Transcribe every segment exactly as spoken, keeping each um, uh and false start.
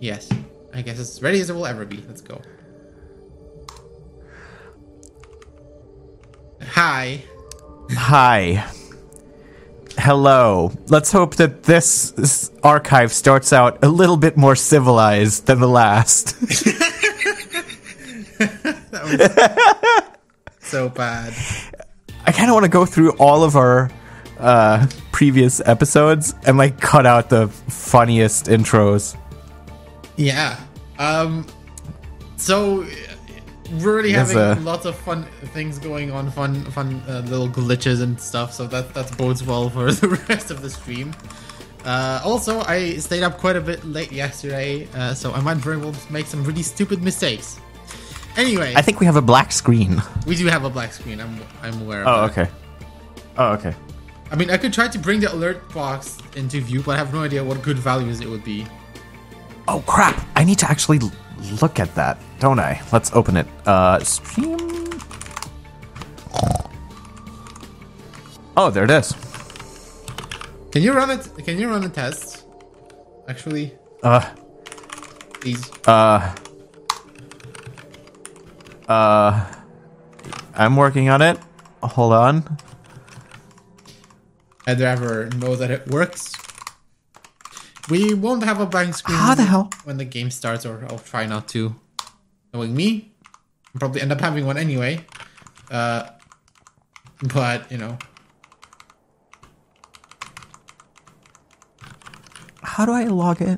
Yes. I guess it's ready as it will ever be. Let's go. Hi. Hi. Hello. Let's hope that this, this archive starts out a little bit more civilized than the last. That was so bad. I kind of want to go through all of our uh, previous episodes and like cut out the funniest intros. Yeah. Um. So we're already Yes, having uh, lots of fun things going on, fun, fun uh, little glitches and stuff. So that that bodes well for the rest of the stream. Uh, also, I stayed up quite a bit late yesterday, uh, so I might very well make some really stupid mistakes. Anyway, I think we have a black screen. we do have a black screen. I'm I'm aware. Oh, of that. okay. Oh, okay. I mean, I could try to bring the alert box into view, but I have no idea what good values it would be. Oh, crap. I need to actually l- look at that, don't I? Let's open it. Uh, stream. Oh, there it is. Can you run it? Can you run a test? Actually, Uh, please. uh, uh, I'm working on it. Hold on. I'd rather know that it works. We won't have a blank screen How the hell? when the game starts, or I'll try not to. Knowing me, I'll probably end up having one anyway. Uh, but, you know. How do I log it?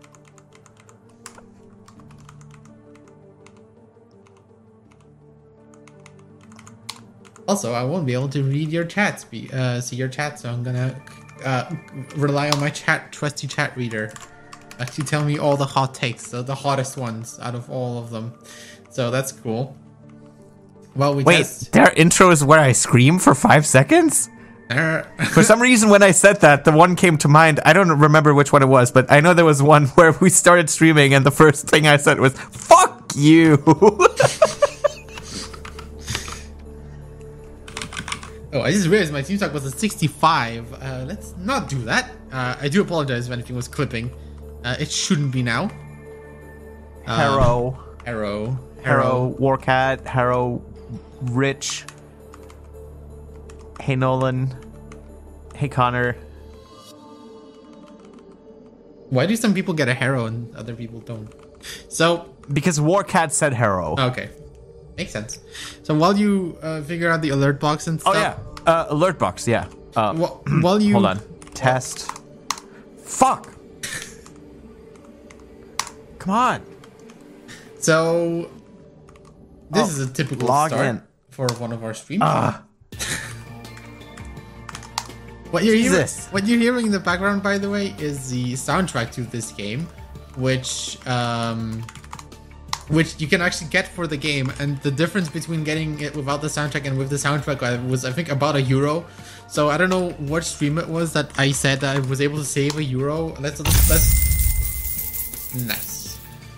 Also, I won't be able to read your chats, be, uh, see your chat, so I'm gonna uh, rely on my chat, trusty chat reader. Actually tell me all the hot takes, the, the hottest ones out of all of them. So that's cool. Well, we Wait, test... their intro is where I scream for five seconds? There... For some reason, when I said that, the one came to mind. I don't remember which one it was, but I know there was one where we started streaming, and the first thing I said was, fuck you! Oh, I just realized my team talk was a sixty-five. Uh, let's not do that. Uh, I do apologize if anything was clipping. Uh, it shouldn't be now. Um, Harrow. Arrow. Harrow, Warcat, Harrow, Rich. Hey, Nolan. Hey, Connor. Why do some people get a Harrow and other people don't? So, Because Warcat said Harrow. okay. Makes sense. So while you uh, figure out the alert box and Oh, stuff... yeah. Uh, alert box, yeah. Uh, Wh- while you... hold on. Test. Fuck! Come on. So, this Oh, is a typical log start in. for one of our streams. Ah. What you're hearing, Jesus. what you're hearing in the background, by the way, is the soundtrack to this game, which um, which you can actually get for the game. And the difference between getting it without the soundtrack and with the soundtrack uh, was, I think, about a euro. So I don't know what stream it was that I said that I was able to save a euro. Let's let's, let's... nice.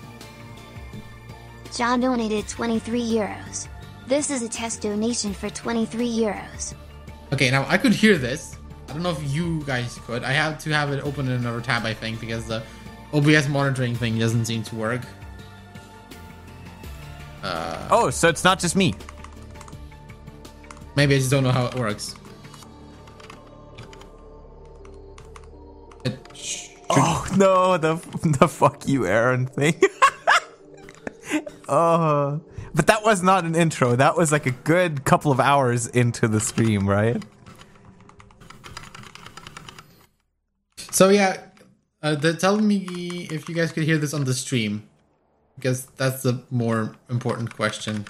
John donated twenty-three euros. This is a test donation for twenty-three euros. Okay, now I could hear this. I don't know if you guys could. I have to have it open in another tab, I think, because the O B S monitoring thing doesn't seem to work. Uh, Oh, so it's not just me. maybe I just don't know how it works. It sh- Oh, no, the, the fuck you, Aaron thing. Oh, but that was not an intro. That was like a good couple of hours into the stream, right? So yeah, uh, they're telling me if you guys could hear this on the stream, because that's the more important question.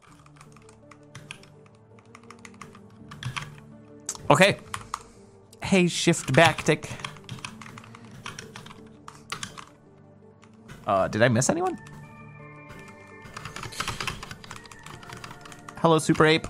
Okay. Hey, shift back tick. Uh, did I miss anyone? Hello, Super Ape.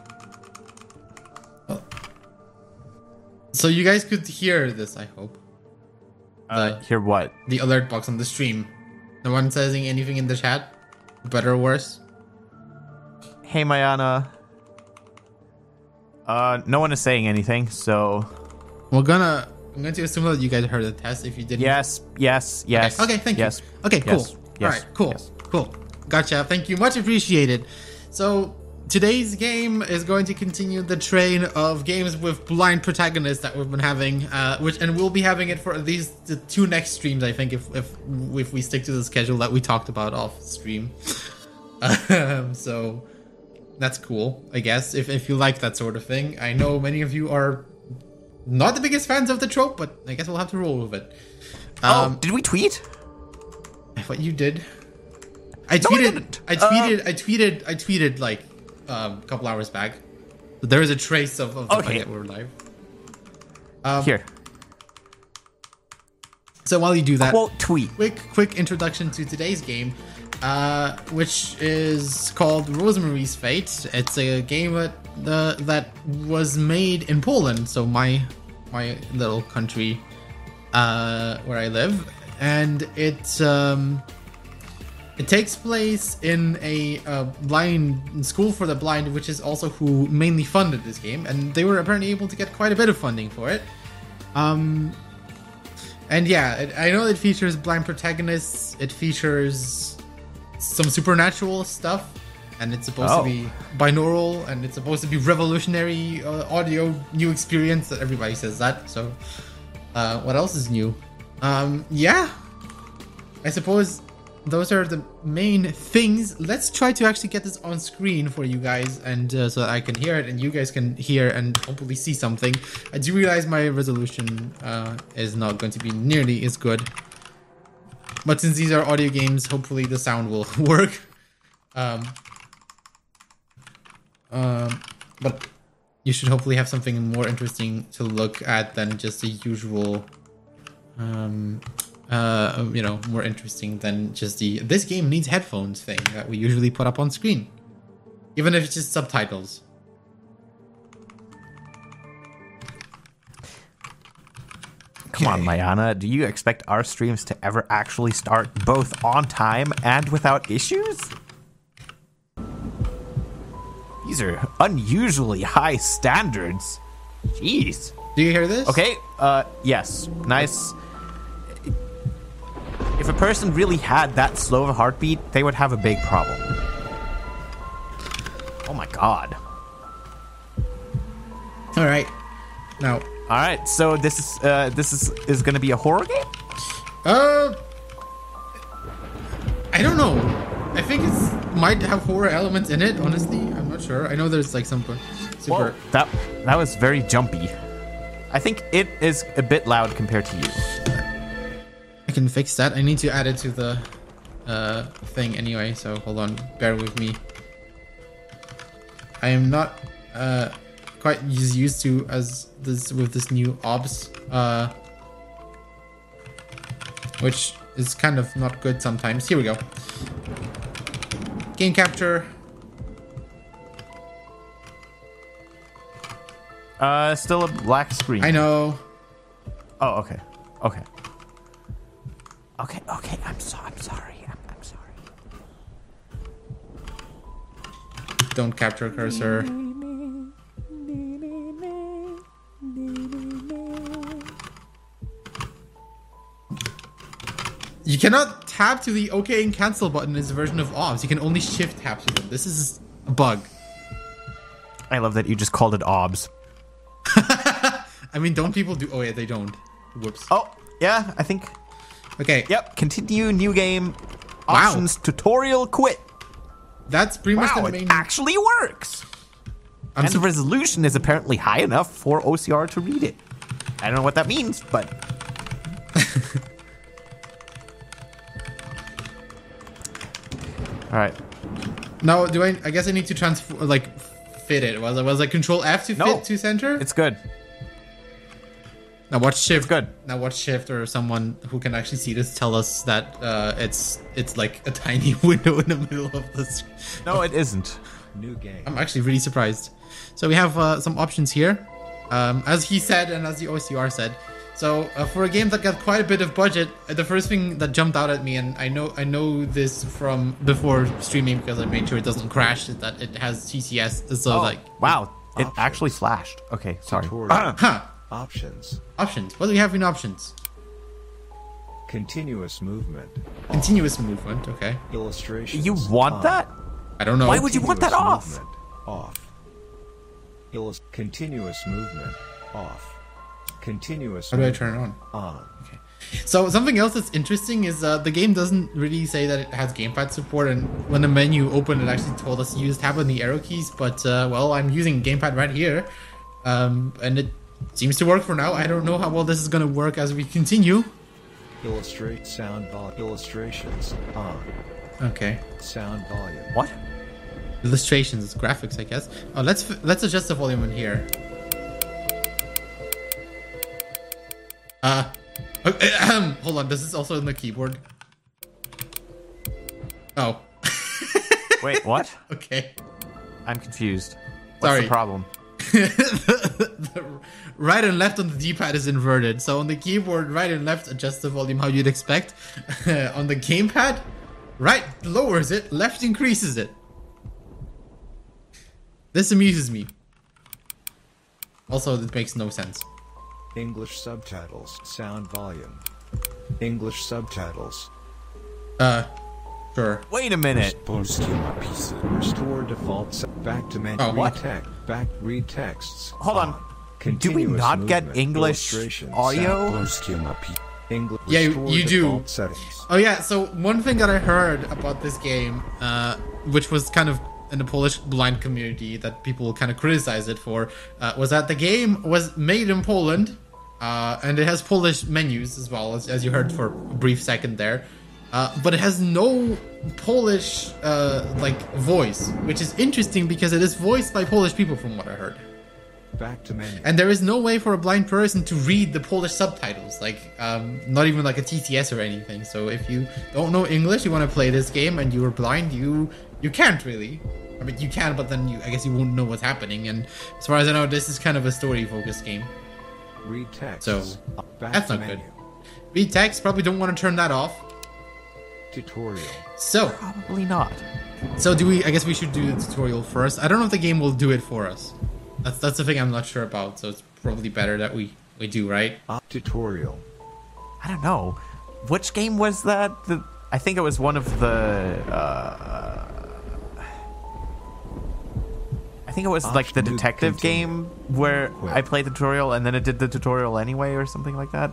So you guys could hear this, I hope. Uh, hear what? The alert box on the stream. No one saying anything in the chat? Better or worse? Hey, Mayana. Uh, no one is saying anything, so... We're gonna I'm going to assume that you guys heard the test. If you didn't, Yes, yes, yes. Okay, okay thank yes, you. Okay, cool. yes, yes, All right, cool, yes. cool. Gotcha. Thank you. Much appreciated. So today's game is going to continue the train of games with blind protagonists that we've been having, uh, which and we'll be having it for at least the two next streams. I think if if if we stick to the schedule that we talked about off stream. Um, so that's cool, I guess. If if you like that sort of thing, I know many of you are not the biggest fans of the trope, but I guess we'll have to roll with it. Um, Oh, did we tweet? What you did? I No, I tweeted. didn't. I Uh, tweeted. I tweeted. I tweeted like um, a couple hours back. But there is a trace of, of the Okay. fact that we're live. Um, Here, So while you do that, quote tweet. quick quick introduction to today's game, uh, which is called Rosemary's Fate. It's a game that the that was made in Poland, so my my little country uh, where I live, and it um, it takes place in a uh, blind school for the blind, which is also who mainly funded this game, and they were apparently able to get quite a bit of funding for it. Um, And yeah, it, I know it features blind protagonists. It features some supernatural stuff, and it's supposed Oh. to be binaural, and it's supposed to be revolutionary uh, audio, new experience. That everybody says that. So, uh, what else is new? Um, yeah, I suppose those are the main things. Let's try to actually get this on screen for you guys, and uh, so that I can hear it, and you guys can hear and hopefully see something. I do realize my resolution uh, is not going to be nearly as good, but since these are audio games, hopefully the sound will work. Um, um, but you should hopefully have something more interesting to look at than just the usual. Um, Uh, you know, more interesting than just the this game needs headphones thing that we usually put up on screen, even if it's just subtitles. Come on, Okay. Mayana. Do you expect our streams to ever actually start both on time and without issues? These are unusually high standards. Jeez. Do you hear this? Okay, uh, yes. Nice. If a person really had that slow of a heartbeat, they would have a big problem. Oh my god. All right. Now, All right, so this is uh, this is is going to be a horror game? uh, I don't know. I think it's might have horror elements in it. Honestly, I'm not sure. I know there's like some super. Whoa, that that was very jumpy. I think it is a bit loud compared to you. I can fix that. I need to add it to the uh, thing anyway. So hold on, bear with me. I am not uh, quite as used to as this with this new obs, uh, which is kind of not good sometimes. Here we go. Game capture. Uh, still a black screen. I know. Oh, okay, okay, okay, okay. I'm so I'm sorry. I'm, I'm sorry. Don't capture cursor. You cannot tap to the OK and cancel button in this version of obs. You can only shift tap to them. This is a bug. I love that you just called it obs. I mean, don't people do... Oh, yeah, they don't. Whoops. Oh, yeah, I think. Okay. Yep. Continue new game. Wow. Options tutorial quit. That's pretty much Wow, the it main... actually works. I'm and the sup- resolution is apparently high enough for O C R to read it. I don't know what that means, but all right. Now, do I... I guess I need to transfer... Like, fit it. Was I was I Control F to No. fit to center? It's good. Now watch shift. good. Now watch shift or someone who can actually see this tell us that uh, it's it's like a tiny window in the middle of this. No, it isn't. New game. I'm actually really surprised. So we have uh, some options here, um, as he said and as the O C R said. So uh, for a game that got quite a bit of budget, uh, the first thing that jumped out at me, and I know I know this from before streaming because I made sure it doesn't crash, is that it has T C S. So Oh, like, wow. It actually flashed. Okay, sorry. Tutorial. huh? Options. Options. What do we have in options? Continuous movement. Continuous movement. Okay. Illustrations. You want on. that? I don't know. Why would you want that Continuous off? movement, off. Illus- continuous movement. Off. Continuous How do I movement, turn it on? on. So something else that's interesting is uh, the game doesn't really say that it has gamepad support, and when the menu opened, it actually told us to use tab and the arrow keys. But uh, well, I'm using gamepad right here, um, and it seems to work for now. I don't know how well this is going to work as we continue. Illustrate sound vol- illustrations on. Okay. Sound volume. What? Illustrations, graphics, I guess. Oh, let's f- let's adjust the volume in here. Uh, okay, ahem, hold on. This is also in the keyboard. Oh. Wait, what? Okay. I'm confused. What's Sorry. the problem? The right and left on the D-pad is inverted. So on the keyboard, right and left adjust the volume how you'd expect. On the gamepad, right lowers it, left increases it. This amuses me. Also, it makes no sense. English subtitles. Sound volume. English subtitles. Uh, sure. Wait a minute. Restore default. Se- back to menu. Oh, what? Read text. Back. Read texts. Hold on. Do we Continuous not get movement, English illustration, audio? sound- English. Yeah, you- restore you do. default Settings. Oh yeah, so one thing that I heard about this game, uh, which was kind of in the Polish blind community that people kind of criticize it for, uh, was that the game was made in Poland, uh, and it has Polish menus as well, as, as you heard for a brief second there, uh, but it has no Polish uh, like voice, which is interesting because it is voiced by Polish people from what I heard. Back to menu. And there is no way for a blind person to read the Polish subtitles, like um, not even like a T T S or anything. So if you don't know English, you want to play this game, and you are blind, you you can't really. I mean, you can, but then you, I guess you won't know what's happening. And as far as I know, this is kind of a story-focused game. Read text. So back that's to not good. menu. Read text. Probably don't want to turn that off. Tutorial. So Probably not. so do we? I guess we should do the tutorial first. I don't know if the game will do it for us. That's that's the thing I'm not sure about. So it's probably better that we we do, right? Op tutorial. I don't know. Which game was that? The, I think it was one of the. Uh, I think it was like the Option to detective continue. game where Well. I played the tutorial and then it did the tutorial anyway or something like that.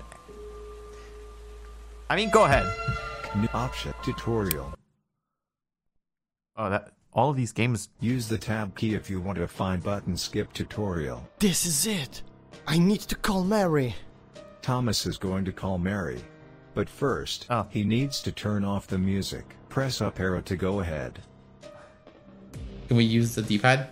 I mean, go ahead. New option. Tutorial. Oh, that all of these games. Use the tab key if you want to find button skip tutorial. This is it. I need to call Mary. Thomas is going to call Mary. But first, Oh. he needs to turn off the music. Press up arrow to go ahead. Can we use the D-pad?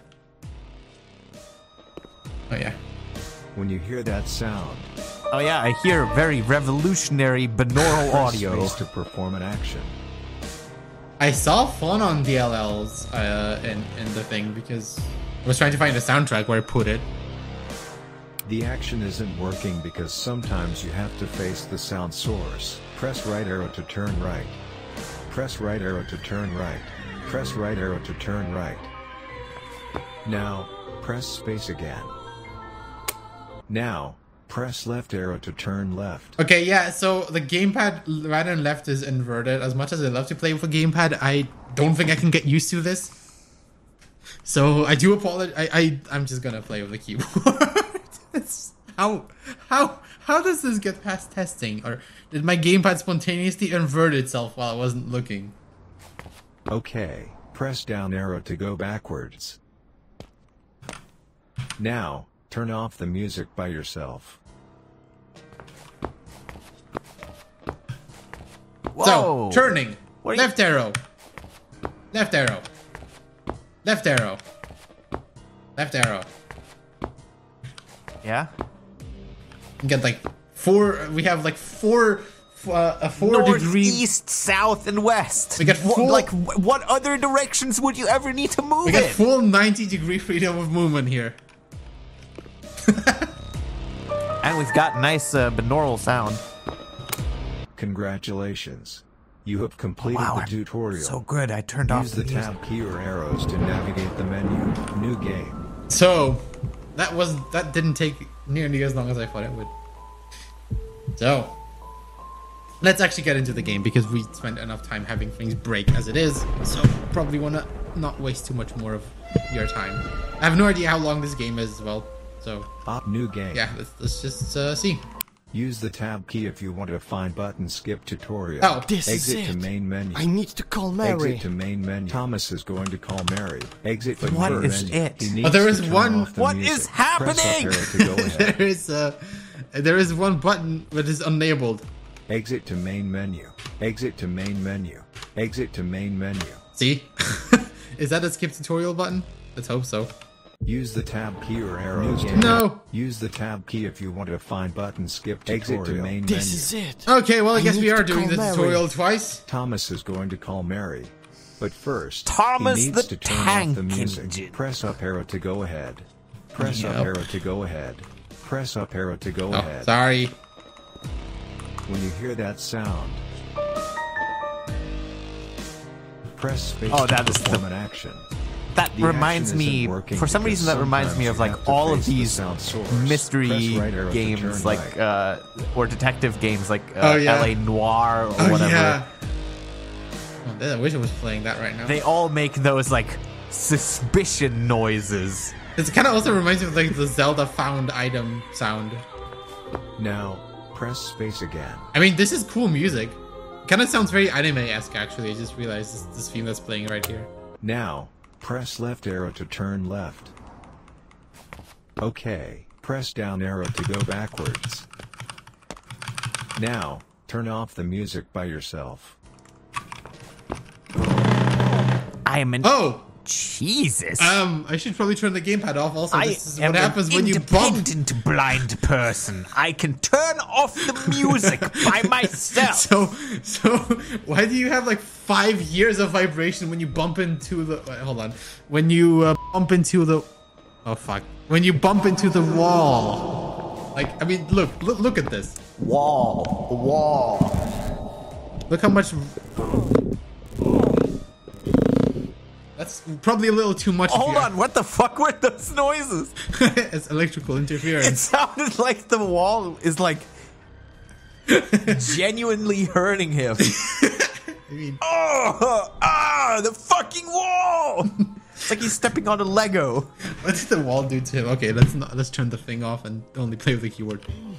Oh yeah. When you hear that sound, Oh yeah, I hear very revolutionary binaural press audio. space to perform an action. I saw fun on D L Ls uh, in, in the thing because I was trying to find a soundtrack where I put it. The action isn't working because sometimes you have to face the sound source. Press right arrow to turn right. Press right arrow to turn right. Press right arrow to turn right. Now, press space again. Now, press left arrow to turn left. Okay, yeah, so the gamepad right and left is inverted. As much as I love to play with a gamepad, I don't think I can get used to this. So I do apologize. I, I, I'm just gonna play with the keyboard. It's, how, how, how does this get past testing? Or did my gamepad spontaneously invert itself while I wasn't looking? Okay, press down arrow to go backwards. Now, turn off the music by yourself. Whoa! So, turning. What are you- Left arrow. Left arrow. Left arrow. Left arrow. Yeah. You get like four. We have like four. Uh, a four North, degree. east, south, and west. We got Wha- full- like, wh- what other directions would you ever need to move We got in? full ninety degree freedom of movement here. And we've got nice uh, binaural sound. Congratulations. You have completed Wow, the I'm tutorial. so good. I turned Use off the the music. tab key or arrows to navigate the menu. New game. So that wasn't. That didn't take nearly as long as I thought it would. So, let's actually get into the game because we spent enough time having things break as it is. So, probably want to not waste too much more of your time. I have no idea how long this game is as well. So, Op new game. yeah, let's, let's just uh, see. Use the tab key if you want to find button skip tutorial. Oh, This Exit is to it. main menu. I need to call Mary. Exit to main menu. Thomas is going to call Mary. Exit to What main is menu. it? He Oh, needs there to is turn one- off the What music. is happening? Press up arrow to go ahead. there is uh, there is one button that is unlabeled. Exit to main menu. Exit to main menu. Exit to main menu. See? Is that a skip tutorial button? Let's hope so. Use the tab key or arrows. to No. Use the tab key if you want to find button skip tutorial. Exit to main This menu. is it. Okay, well I, I guess need we are to doing call the Mary. tutorial twice. Thomas is going to call Mary. But first, Thomas he needs the to turn tank off the music. engine. Press up arrow to go ahead. Press Yep. up arrow to go ahead. Press up arrow to go Oh, ahead. sorry. When you hear that sound, press space Oh, to that is the- perform an action. That The reminds action isn't me, working for some because reason, that reminds me sometimes of you like have to all of face the these sound source. mystery Press right arrow to games, turn like right. uh, or detective games, like uh, Oh, yeah. L A Noire or Oh, whatever. yeah. Oh, I wish I was playing that right now. They all make those like suspicion noises. It kind of also reminds me of like the Zelda found item sound. Now, press space again. I mean, this is cool music. Kind of sounds very anime-esque, actually. I just realized this, this theme that's playing right here. Now, press left arrow to turn left. Okay, press down arrow to go backwards. Now, turn off the music by yourself. I am an Oh! Jesus. Um, I should probably turn the gamepad off also. I This is am what happens an when you bump. independent blind person. I can turn off the music by myself. So, so why do you have like five years of vibration when you bump into the? Wait, hold on. When you uh, bump into the? Oh fuck! When you bump into the wall. Like, I mean, look, look, look at this. Wall, wall. Look how much. That's probably a little too much. if Hold you- on, what the fuck were those noises? It's electrical It interference. sounded like the wall is like genuinely hurting him. I mean, Oh, ah, the fucking wall! It's like he's stepping on a Lego. what did the wall do to him? Okay, let's not. Let's turn the thing off and only play with the keyboard.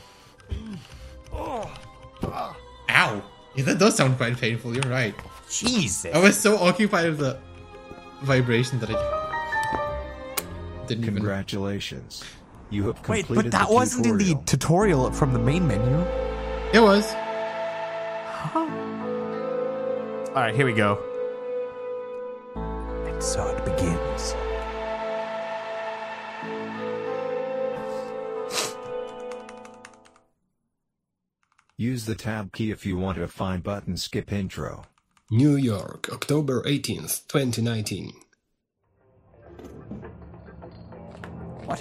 Ow! Yeah, that does sound quite painful. You're right. Jesus. I was so occupied with the vibration that I didn't even. Congratulations. You have Wait, completed but that the wasn't in the tutorial. tutorial from the main menu. It was. Alright, here we go. And so it begins. Use the tab key if you want to find button skip intro. New York, October eighteenth, twenty nineteen. What?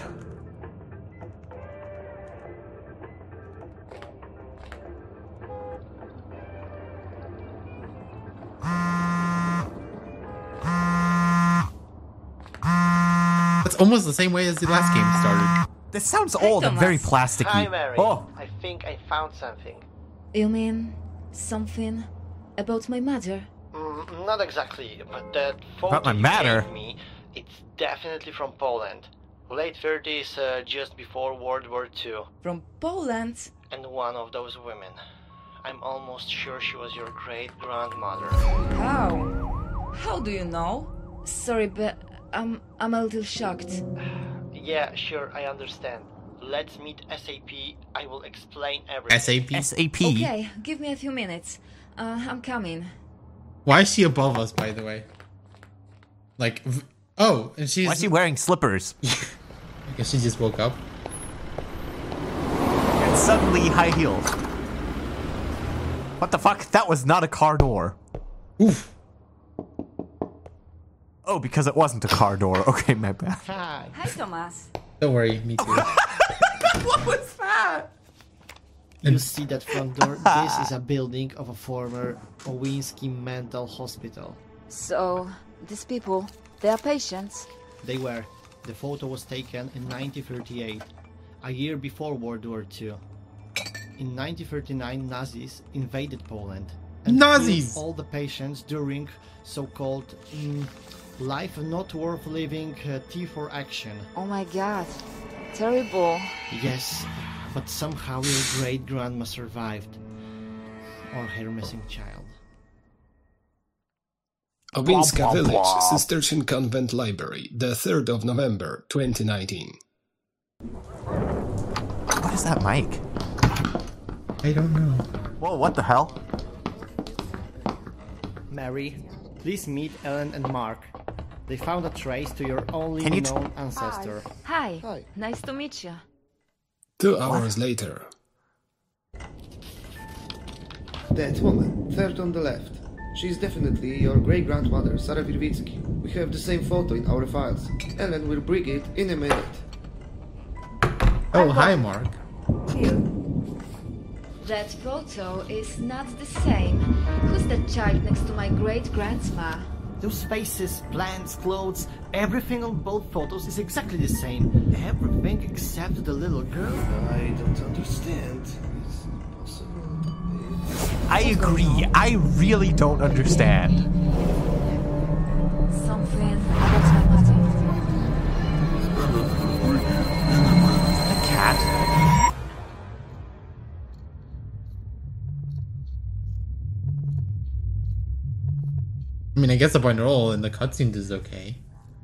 It's almost the same way as the last game started. This sounds old and very Thomas. plasticky. Hi, Mary. Oh, I think I found something. You mean something about my mother? Mm, not exactly, but that photo About my you matter? gave me, it's definitely from Poland. Late thirties, uh, just before World War Two. From Poland? And one of those women. I'm almost sure she was your great-grandmother. How? How do you know? Sorry, but I'm I'm a little shocked. Yeah, sure, I understand. Let's meet S A P. I will explain everything. S A P. S A P. Okay, give me a few minutes. Uh, I'm coming. Why is she above us, by the way? Like, v- oh, and she's. Why is she wearing slippers? I guess she just woke up. And suddenly high heels. What the fuck? That was not a car door. Oof. Oh, because it wasn't a car door. Okay, my bad. Hi. Hi, Thomas. Don't worry, me too. What was that? You see that front door? This is a building of a former Owinski Mental Hospital. So, these people, they are patients. They were. The photo was taken in nineteen thirty-eight. a year before World War Two. In nineteen thirty-nine, Nazis invaded Poland and Nazis! killed all the patients during so-called mm, life not worth living uh, T four action. Oh my god. Terrible. Yes, but somehow your great-grandma survived. Or her missing child. Owinska Village, Cistercian Convent Library, the third of November, twenty nineteen. What is that mic? I don't know. Whoa, what the hell? Mary, please meet Ellen and Mark. They found a trace to your only Can you tr- known ancestor. Hi. Hi. Nice to meet you. Two hours later. That woman, third on the left. She is definitely your great-grandmother, Sarah Wirwicki. We have the same photo in our files. Ellen will bring it in a minute. Oh, hi, Mark. That photo is not the same. Who's that child next to my great-grandma? Those faces, plants, clothes, everything on both photos is exactly the same. Everything except the little girl. I don't understand. It's impossible. I agree. I really don't understand. Something about my mother. A cat. I mean, I guess the binaural in the cutscenes is okay.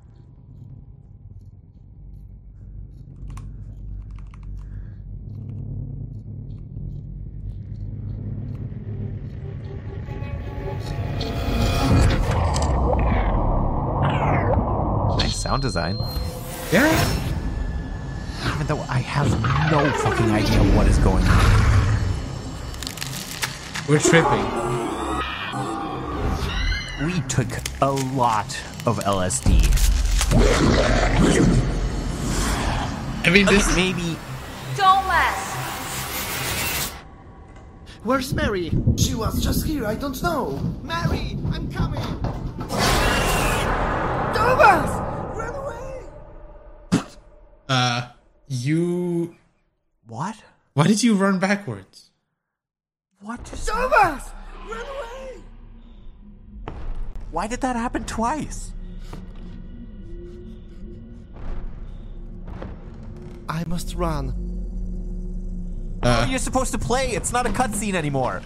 Nice sound design. Yeah. Even though I have no fucking idea what is going on. We're tripping. We took a lot of L S D. I mean, this Maybe. Thomas! Where's Mary? She was just here, I don't know. Mary, I'm coming! Thomas! Run away! Uh, you. What? Why did you run backwards? What just. Thomas! Run away! Why did that happen twice? I must run. Uh, You're supposed to play. It's not a cutscene anymore.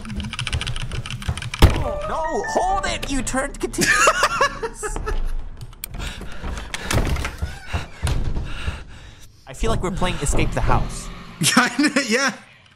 No, hold it. You turned continuous. I feel like we're playing Escape the House. kinda, yeah.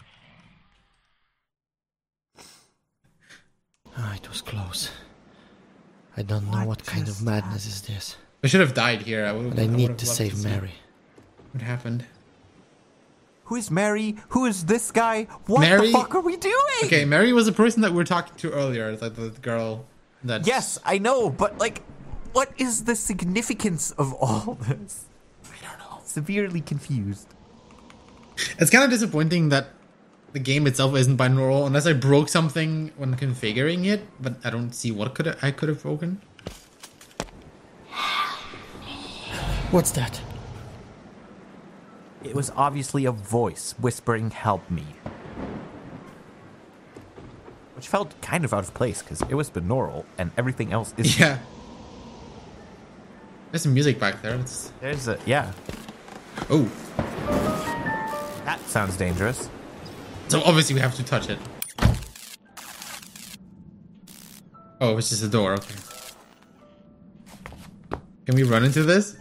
Ah, it was close. I don't know what kind of madness is this. I should have died here. I, would, But I would need have to loved save see Mary. What happened? Who is Mary? Who is this guy? What Mary- the fuck are we doing? Okay, Mary was the person that we were talking to earlier. Like the, the girl that. Yes, I know, but like, what is the significance of all this? I don't know. Severely confused. It's kind of disappointing that the game itself isn't binaural unless I broke something when configuring it, but I don't see what could I could have broken. What's that? It was obviously a voice whispering, "Help me," which felt kind of out of place because it was binaural and everything else is. Yeah. There's some music back there. It's... There's a yeah. Oh. That sounds dangerous. So obviously we have to touch it. Oh, it's just a door. Okay. Can we run into this?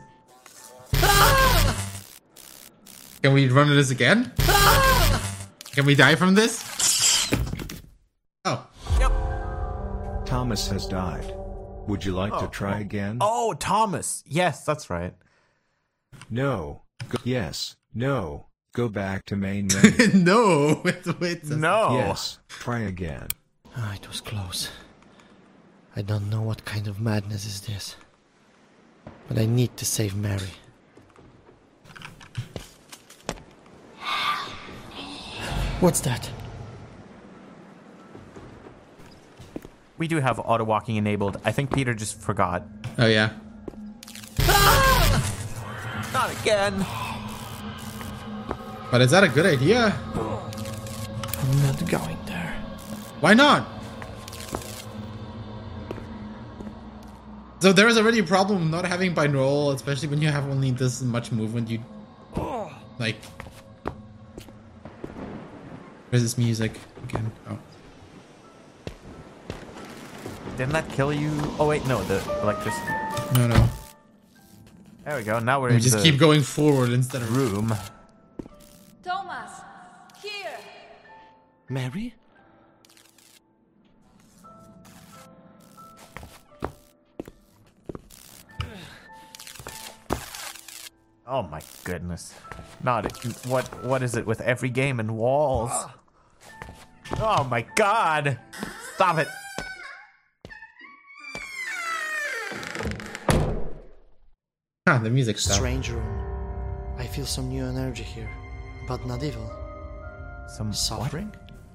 Can we run into this again? Can we die from this? Oh. Thomas has died. Would you like to try again? Oh, Thomas. Yes, that's right. No. Go- yes. No. Go back to main menu. No. Wait, wait. No. Yes. Try again. Ah, it was close. I don't know what kind of madness is this. But I need to save Mary. What's that? We do have auto walking enabled. I think Peter just forgot. Oh yeah. Not again. But is that a good idea? I'm not going there. Why not? So there is already a problem not having binaural, especially when you have only this much movement. You like. Where's this music again? Oh. Didn't that kill you? Oh wait, no, the electricity. No, no. There we go. Now we're We in just the keep going forward instead of room. Thomas, here. Mary? Oh my goodness! Not it. What? What is it with every game and walls? Oh my god! Stop it! Ah, the music stuff. Strange room. I feel some new energy here, but not evil. Some Suffering?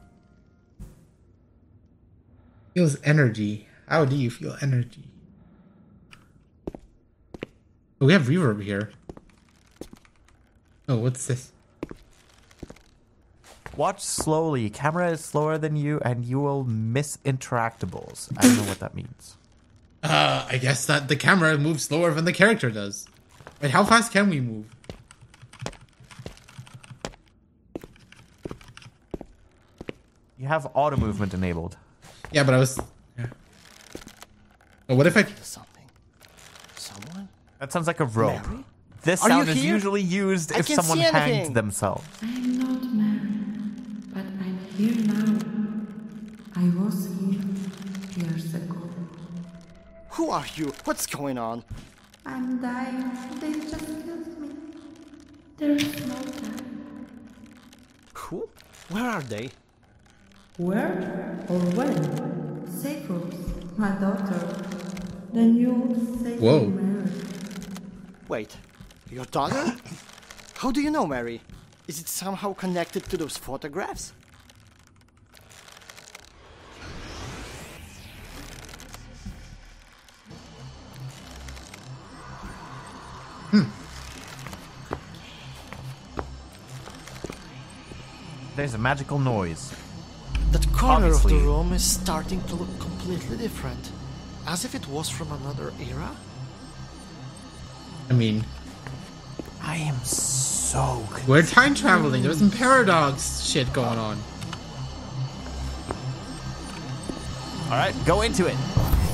Feels energy. How do you feel energy? Oh, we have reverb here. Oh, what's this? Watch slowly. Camera is slower than you, and you will miss interactables. I don't know what that means. Uh, I guess that the camera moves slower than the character does. Wait, how fast can we move? You have auto movement enabled. Yeah, but I was. Yeah. Oh, what if I? Something. Someone? That sounds like a rope. Mary? This Are sound you is here? usually used I if can't someone see hanged anything. themselves. I'm not married, but I'm here now. I was here years ago. Who are you? What's going on? I'm dying. They just killed me. There's no time. Who? Where are they? Where or when? Sacros, my daughter. The new Sacred Whoa. Mary. Wait, your daughter? How do you know Mary? Is it somehow connected to those photographs? There's a magical noise. That corner of Obviously. the room is starting to look completely different. As if it was from another era? I mean, I am so confused. we're time traveling. There's some paradox shit going on. All right, go into it.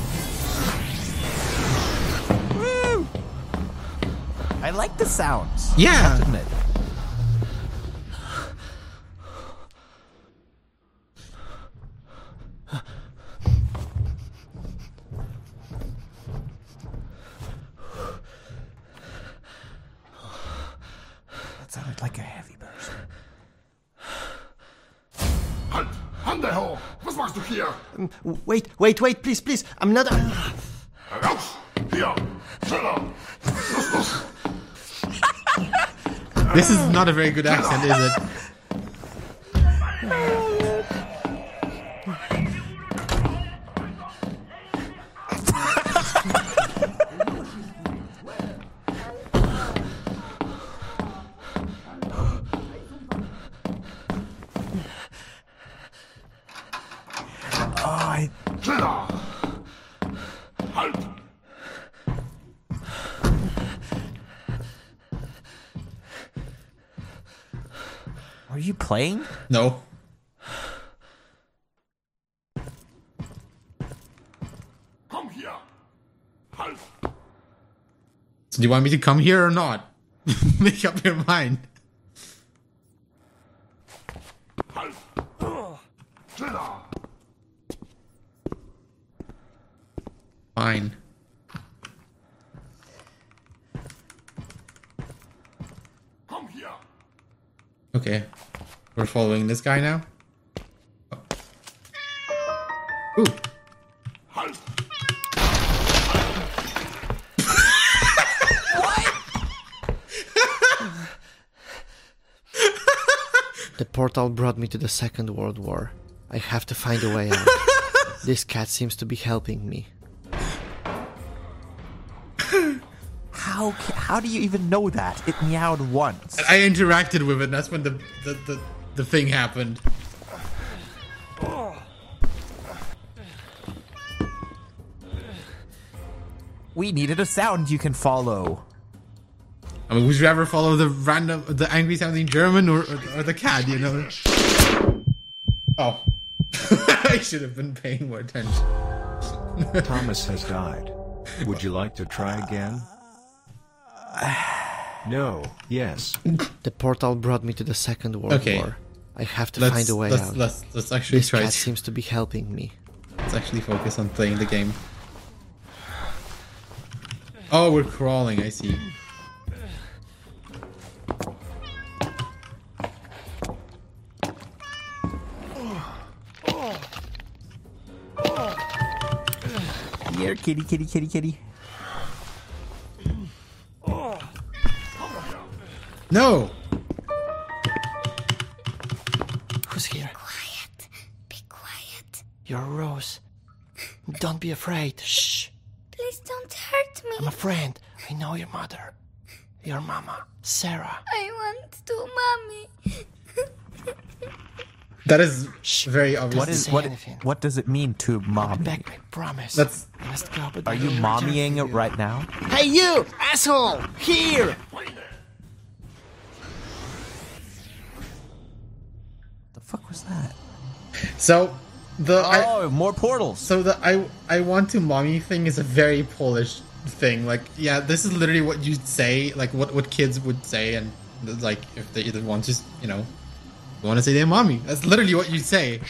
Woo! I like the sounds. I Yeah. have to admit. That sounded like a heavy person. Halt! Hand hoch! Was machst du hier? Um, wait, wait, wait, please, please. I'm not. Heraus! Hier! Schneller! Los, los! This is not a very good accent, is it? Oh, I... Schneller! Halt! Are you playing? No. Komm hier! Halt! So do you want me to come here or not? Make up your mind. Halt! Schneller! Fine. Komm hier! Okay. We're following this guy now? Oh. Ooh. Halt! The portal brought me to the Second World War. I have to find a way out. This cat seems to be helping me. How ca- how do you even know that? It meowed once. I interacted with it, and that's when the the, the, the thing happened. We needed a sound you can follow. I mean, would you ever follow the random, the angry sounding German or, or, or the cat, you know? Oh. I should have been paying more attention. Thomas has died. Would you like to try again? No. Yes. The portal brought me to the Second World Okay. War. I have to Let's- find a way let's- out. let's- let's actually this try cat to- seems to be helping me. Let's actually focus on playing the game. Oh, we're crawling, I see. Here, kitty, kitty, kitty, kitty. No! Who's here? Quiet. Be quiet. You're Rose. Don't be afraid. Shh. Please don't hurt me. I'm a friend. I know your mother. Your mama, Sarah. I want to, mommy. That is very obvious. What is what? What does it mean to mommy? Back, I promise. That's. I must go, but Are you mommying it right now? Hey, you asshole! Here. The fuck was that? So, the oh, I, more portals. So the I I want to mommy thing is a very Polish thing. Like, yeah, this is literally what you'd say, like what what kids would say, and like if they either want to, you know, want to say their mommy. That's literally what you'd say.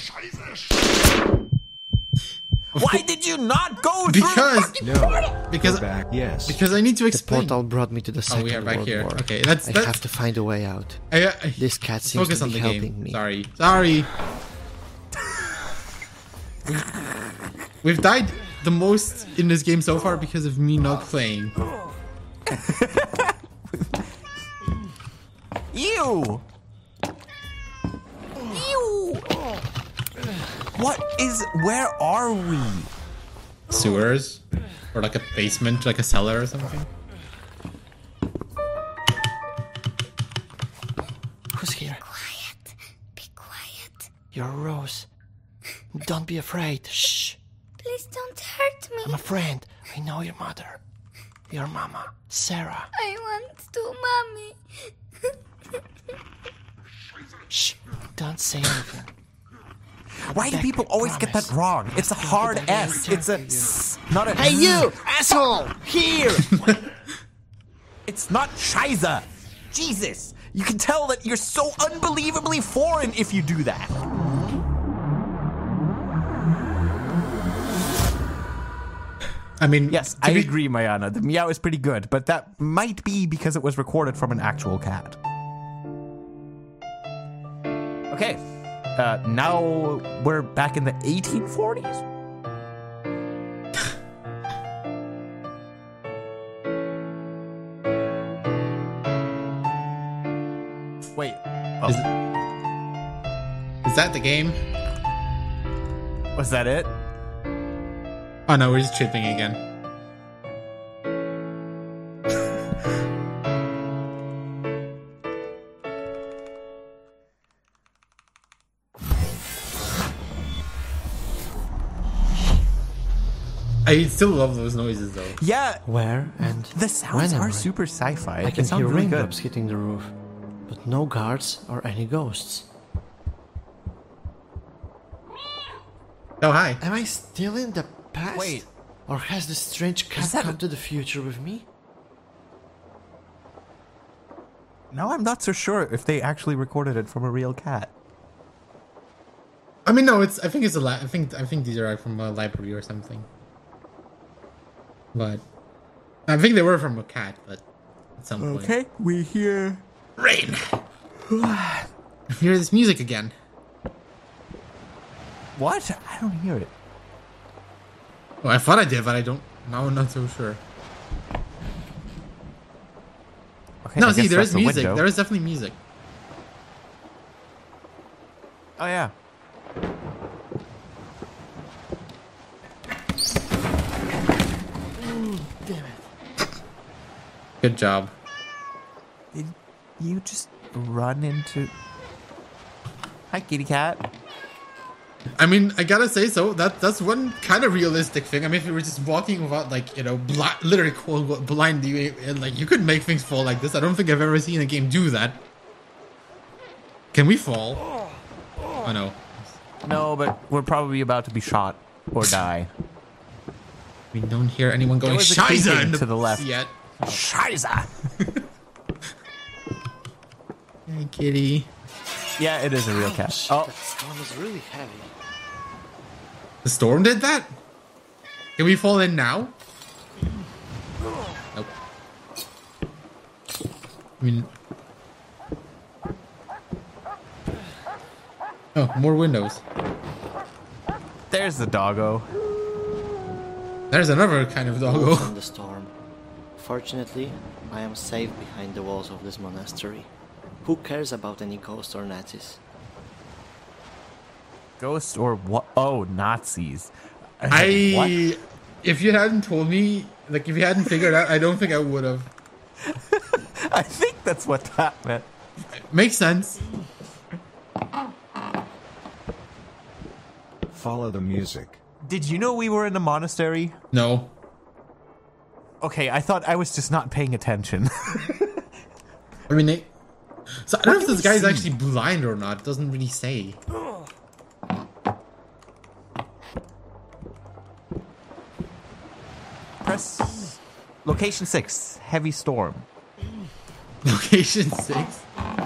Why did you not go Because through No. because We're back. Yes. because I need to The explain. portal brought me to the Oh, Second we are back World here. War. Okay, that's I that's. have to find a way out. I, I, This cat seems focus to on be the helping game. me. Sorry, sorry. We've died the most in this game so far because of me not playing. Ew! Ew! What is? Where are we? Sewers, or like a basement, like a cellar or something. Who's here? Quiet. Be quiet. You're Rose. Don't be afraid. Shh. Please don't hurt me. I'm a friend. I know your mother. Your mama, Sarah. I want to, mommy. Shh. Don't say anything. Why do Back, people I always get that promise. wrong? It's a hard But I will S. return It's a to you. s, not a. Hey, you asshole! Here. It's not Scheiße. Jesus, you can tell that you're so unbelievably foreign if you do that. I mean, Yes, to I be- agree, Mayana. The meow is pretty good, but that might be because it was recorded from an actual cat. Okay, uh, now we're back in the eighteen forties? Wait, oh, Is, is that the game? was that it? Oh no, we're just tripping again. I still love those noises though. Yeah, Where and the sounds when am are I? super sci-fi. I can It sounds hear really raindrops good. hitting the roof, but no guards or any ghosts. Oh hi. Am I still in the past? Wait. Or has this strange cat Is that come a- to the future with me? No, I'm not so sure if they actually recorded it from a real cat. I mean, no, it's. I think it's a. Li- I think. I think these are like from a library or something. But I think they were from a cat. But at some point, Okay, we hear rain. Hear this music again. what? I don't hear it. Well, I thought I did, but I don't. Now I'm not so sure. Okay, No, I see, guess there that's is the music. window. There is definitely music. Oh yeah. Damn it. Good job. Did you just run into... Hi, kitty cat. I mean, I gotta say so. That that's one kind of realistic thing. I mean, if you were just walking without, like, you know, bl- literally quote, blind, you and like you could make things fall like this. I don't think I've ever seen a game do that. Can we fall? Oh no. No, but we're probably about to be shot or die. We don't hear anyone going Scheiße in to the left yet. Scheiße. Hey, kitty. Yeah, it is a real cat. Oh, Oh, that storm is really heavy. The storm did that? Can we fall in now? Nope. I mean... Oh, more windows. there's the doggo. There's another kind of doggo. From the storm. Fortunately, I am safe behind the walls of this monastery. Who cares about any ghosts or Nazis? Ghosts or what? Oh, Nazis. I... What? If you hadn't told me, like, if you hadn't figured out, I don't think I would have. I think that's what that meant. Makes sense. Follow the music. Did you know we were in a monastery? No. Okay, I thought I was just not paying attention. I mean, they... So I don't know What if do this we guy's see? actually blind or not. It doesn't really say. Press location six. Heavy storm. Location six.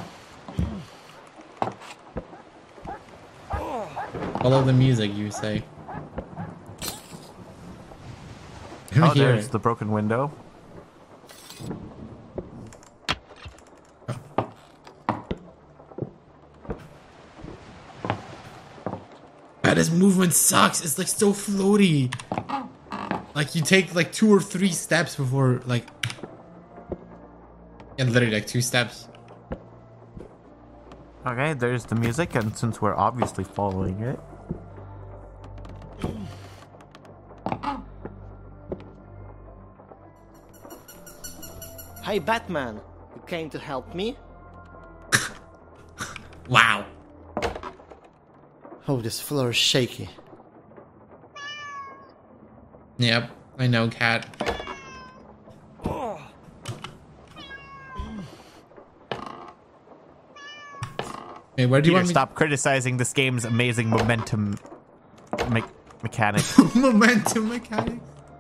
Follow the music, you say. I don't Oh, hear there's it. the broken window. God, this movement sucks. It's like so floaty. Like you take like two or three steps before like, and literally like two steps. Okay, there's the music, and since we're obviously following it. Hey, Batman! You came to help me? Wow. Oh, this floor is shaky. Yep, I know, cat. Hey, where do you Peter, want me? stop criticizing this game's amazing momentum me- mechanic. Momentum mechanics.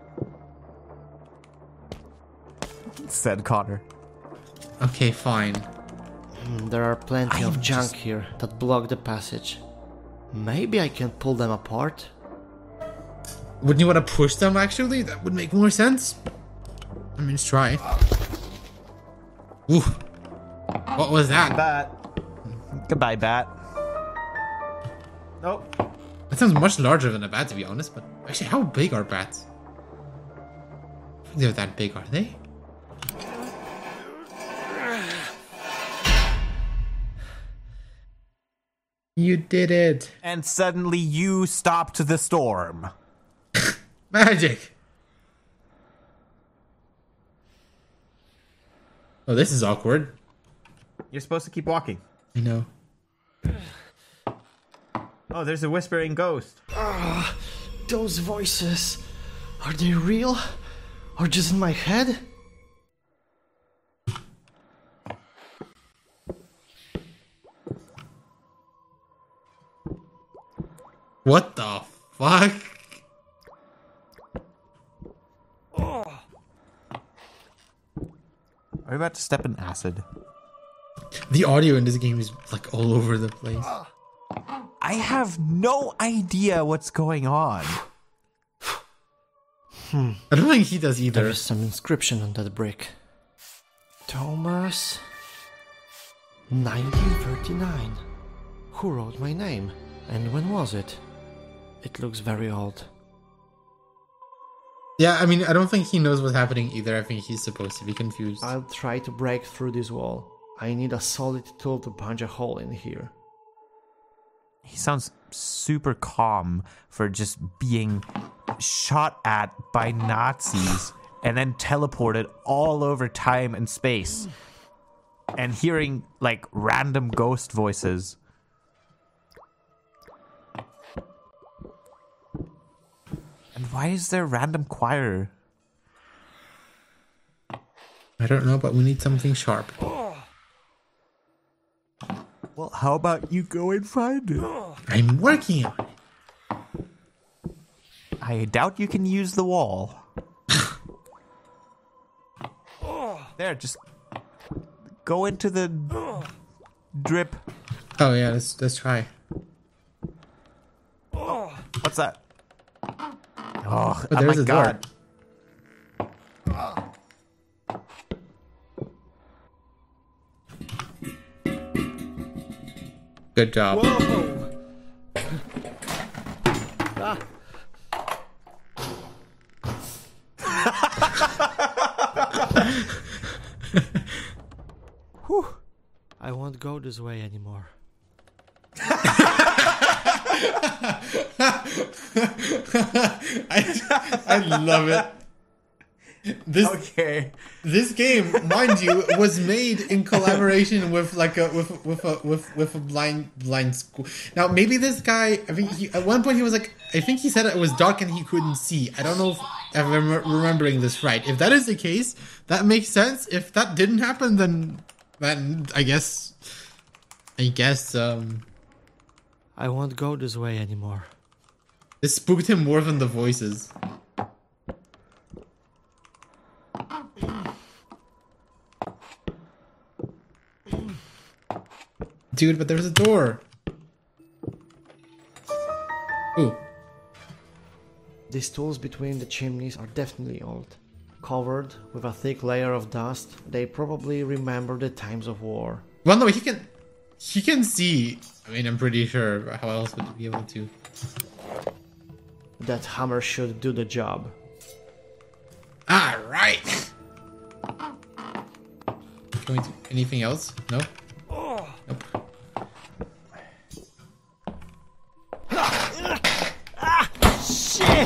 Said Connor. Okay, fine. Hmm, There are plenty of junk here that block the passage. Maybe I can pull them apart? Wouldn't you want to push them, actually? That would make more sense. I mean, let's try. Ooh. What was that? Bat. Goodbye, Bat. Nope. That sounds much larger than a bat, to be honest, but actually, how big are bats? I think they're that big, are they? You did it. And suddenly you stopped the storm. Magic. Oh, this is awkward. You're supposed to keep walking. I know. Oh, there's a whispering ghost. Ah, those voices. Are they real? Or just in my head? What the fuck? Are we about to step in acid? The audio in this game is like all over the place. I have no idea what's going on. Hmm. I don't think he does either. There is some inscription on that brick. Thomas... nineteen thirty-nine. Who wrote my name? And when was it? It looks very old. Yeah, I mean, I don't think he knows what's happening either. I think he's supposed to be confused. I'll try to break through this wall. I need a solid tool to punch a hole in here. He sounds super calm for just being shot at by Nazis and then teleported all over time and space, and hearing like random ghost voices. And why is there random choir? I don't know, but we need something sharp. Well, how about you go and find it? I'm working on it. I doubt you can use the wall. There, just go into the drip. Oh yeah, let's let's try. What's that? Oh, Oh, oh there's my a door. god. Good job. Whoa! Ah. Whew. I won't go this way anymore. I, I love it. This okay. This game, mind you, was made in collaboration with like a with with a with with a blind blind school. Now maybe this guy, I think he, at one point he was like, I think he said it was dark and he couldn't see. I don't know if I'm rem- remembering this right. If that is the case, that makes sense. If that didn't happen, then then I guess I guess um I won't go this way anymore. it spooked him more than the voices. Dude, but there's a door. Ooh. These tools between the chimneys are definitely old. Covered with a thick layer of dust, they probably remember the times of war. Well, no, he can, he can see. I mean, I'm pretty sure. But how else would he be able to? That hammer should do the job. All right. Going to anything else? No. Nope. Shit!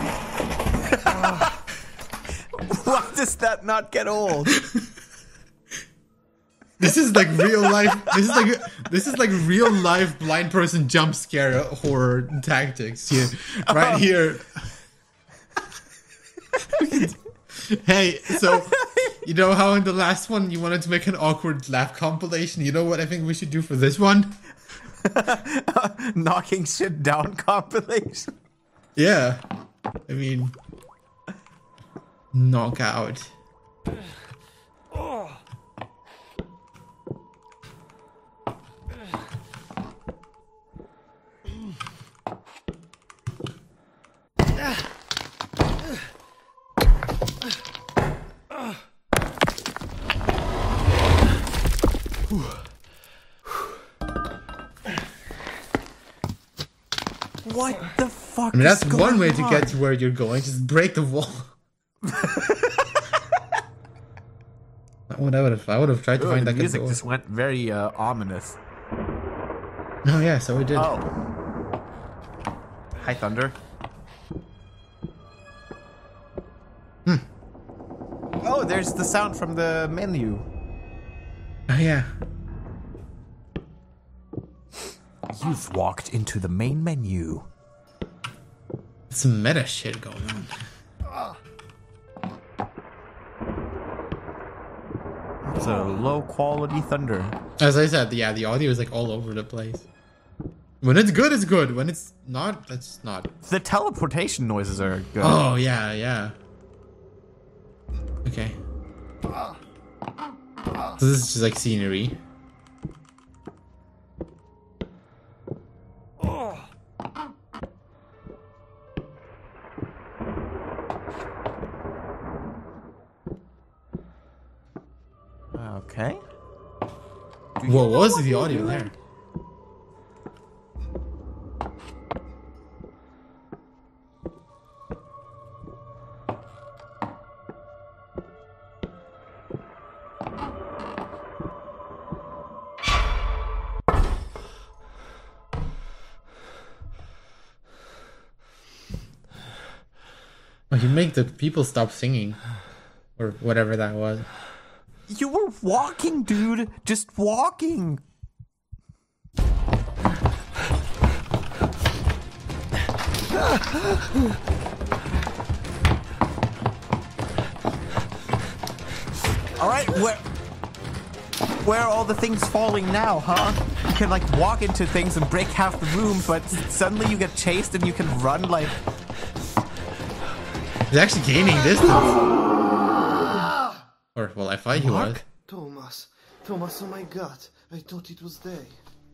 Why does that not get old? This is like real life. This is like this is like real life blind person jump scare horror tactics here, right here. Hey, so you know how in the last one you wanted to make an awkward laugh compilation? You know what I think we should do for this one? Knocking shit down compilation. Yeah, I mean, knockout. What the fuck? I mean, that's is one going way to on? get to where you're going. Just break the wall. That one I would have. I would have tried to Ooh, find the that music door. just went very uh, ominous. Oh yeah, so it did. Oh. Hi, Thunder. Hmm. Oh, there's the sound from the menu. Oh yeah. You've walked into the main menu. Some meta shit going on. It's a low quality Thunder. As I said, yeah, the audio is like all over the place. When it's good, it's good. When it's not, it's not. The teleportation noises are good. Oh yeah, yeah. Okay. So this is just like scenery. Okay. What was the audio there? Oh, you make the people stop singing. Or whatever that was. You were walking, dude. Just walking. All right, where where are all the things falling now, huh? You can like walk into things and break half the room, but suddenly you get chased and you can run like. He's actually gaining distance. Or well, I thought he was. Thomas, Thomas, oh my God! I thought it was they.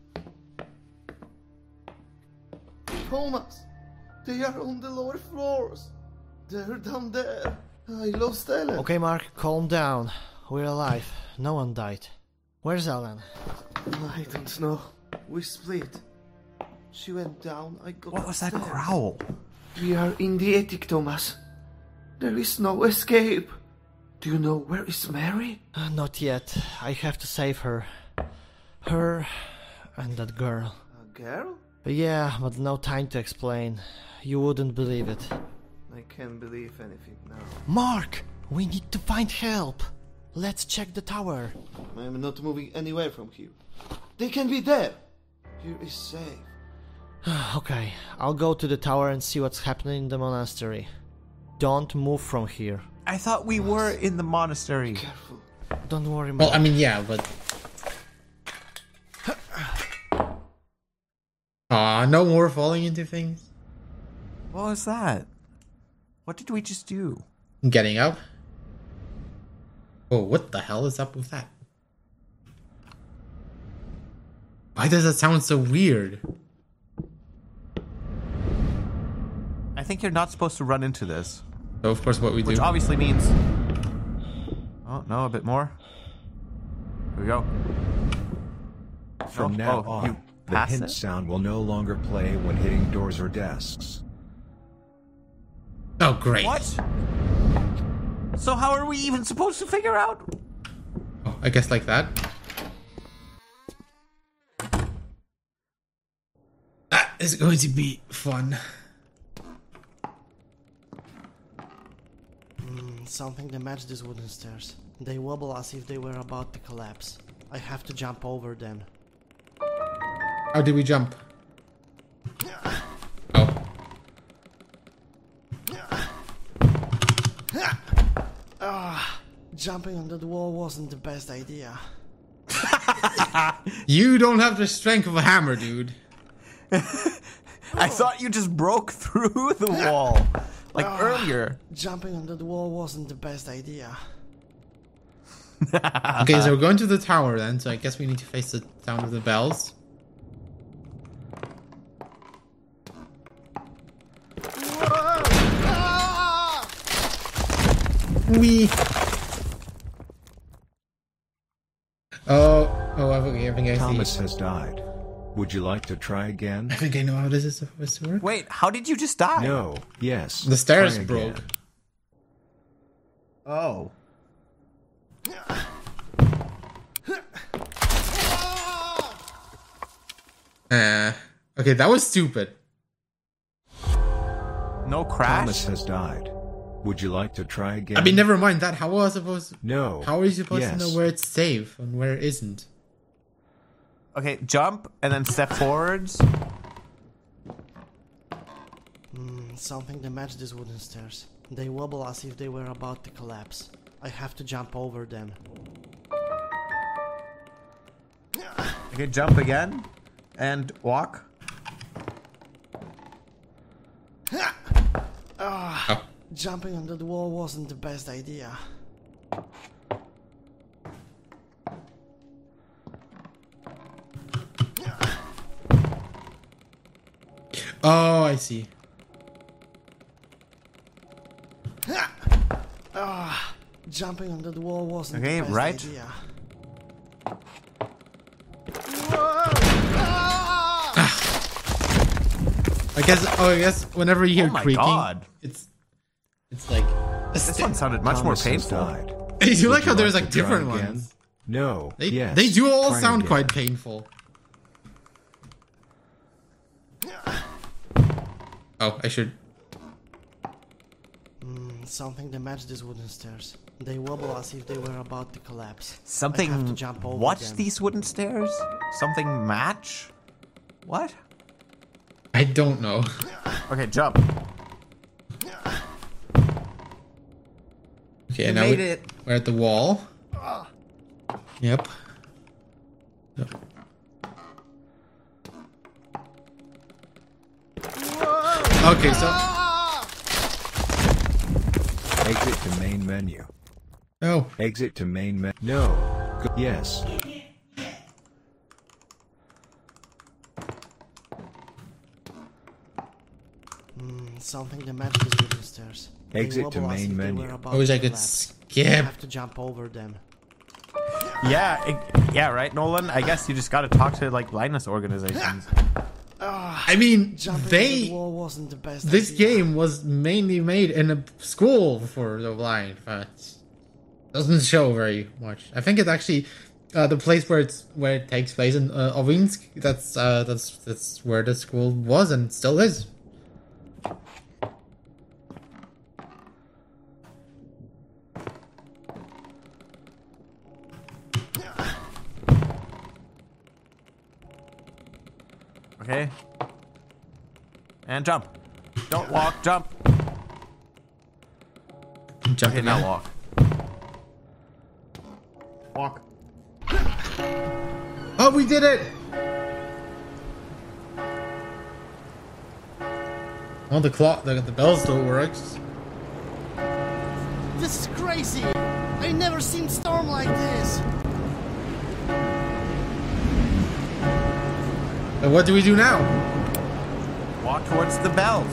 Thomas, they are on the lower floors. They're down there. I lost Ellen. Okay, Mark, calm down. We're alive. No one died. Where's Ellen? I don't know. We split. She went down. I got What was that upstairs. growl? We are in the attic, Thomas. There is no escape. Do you know where is Mary? Uh, not yet. I have to save her. Her and that girl. A girl? Yeah, but no time to explain. You wouldn't believe it. I can't believe anything now. Mark! We need to find help. Let's check the tower. I am not moving anywhere from here. They can be there. Here is safe. Okay, I'll go to the tower and see what's happening in the monastery. Don't move from here. I thought we were in the monastery. Careful. Don't worry, Mark. Well, I mean, yeah, but. Aw, no more falling into things. What was that? What did we just do? Getting up. Oh, what the hell is up with that? Why does that sound so weird? I think you're not supposed to run into this. So, of course, what we do. Which obviously means... Oh, no, a bit more. Here we go. From Oh, now oh, on, you the pass hint it? sound will no longer play when hitting doors or desks. Oh, great. What? So how are we even supposed to figure out? Oh, I guess like that. That is going to be fun. Mm, something that matches these wooden stairs. They wobble as if they were about to collapse. I have to jump over them. How did we jump? Oh. Ah, jumping on that wall wasn't the best idea. You don't have the strength of a hammer, dude. I thought you just broke through the wall. Like Ah, earlier. Jumping on that wall wasn't the best idea. Okay, so we're going to the tower then, so I guess we need to face the sound of the bells. Wee. Oh, oh, I think I, think I Thomas see. has died. Would you like to try again? I think I know how this is supposed to work. Wait, how did you just die? No. Yes. The stairs Try broke. again. Oh. Uh, okay, that was stupid. No crash? Thomas has died. Would you like to try again? I mean, never mind that. How was I supposed to... No. How are you supposed Yes. to know where it's safe and where it isn't? Okay, jump and then step forwards. Mm, something that matches these wooden stairs. They wobble as if they were about to collapse. I have to jump over them. Okay, jump again. And walk. Ah, Oh. Jumping on that wall wasn't the best idea. Oh, I see. Ah, jumping on that wall wasn't Okay, the best right. idea. I guess. Oh, I guess whenever you hear Oh my creaking, God. it's it's like. This one sounded much more Thomas has painful. died. I do Would like how you there's like like to try different again? ones. No. They yes. they do all Try sound again. quite painful. Oh, I should. Mm, something that matches these wooden stairs. They wobble as if they were about to collapse. Something. I have to jump over Watch them. these wooden stairs? Something match? What? I don't know. Okay, jump. Okay, You now made we, it. we're at the wall. Yep. Yep. Okay, so. Exit to main menu. Oh. Exit to main menu. No. Go yes. Mm, something that matches these wooden stairs. They Exit to wobble as main if they menu. were about I wish to I could collapse. I skip. have to jump over them. Yeah, it- yeah, right, Nolan? I guess you just gotta talk to, like, blindness organizations. I mean, Jumping they. over the wall wasn't the best This idea. game was mainly made in a school for the blind, but doesn't show very much. I think it's actually uh, the place where it's where it takes place in uh, Ovinsk. That's uh, that's that's where the school was and still is. Okay. And jump. Don't walk, jump. Jump Okay, in now there. walk. Walk. Oh, we did it! Oh, the clock, the, the bell still works. This is crazy! I never seen storm like this! And what do we do now? Walk towards the bells.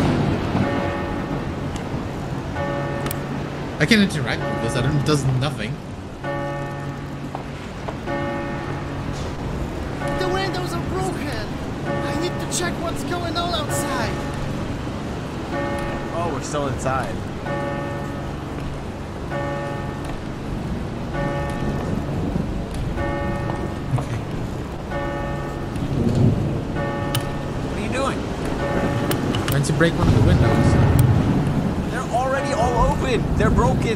I can interact with this. I don't. It does nothing. The windows are broken! I need to check what's going on outside! Oh, we're still inside. What are you doing? Trying to break one of the windows. They're already all open. They're broken.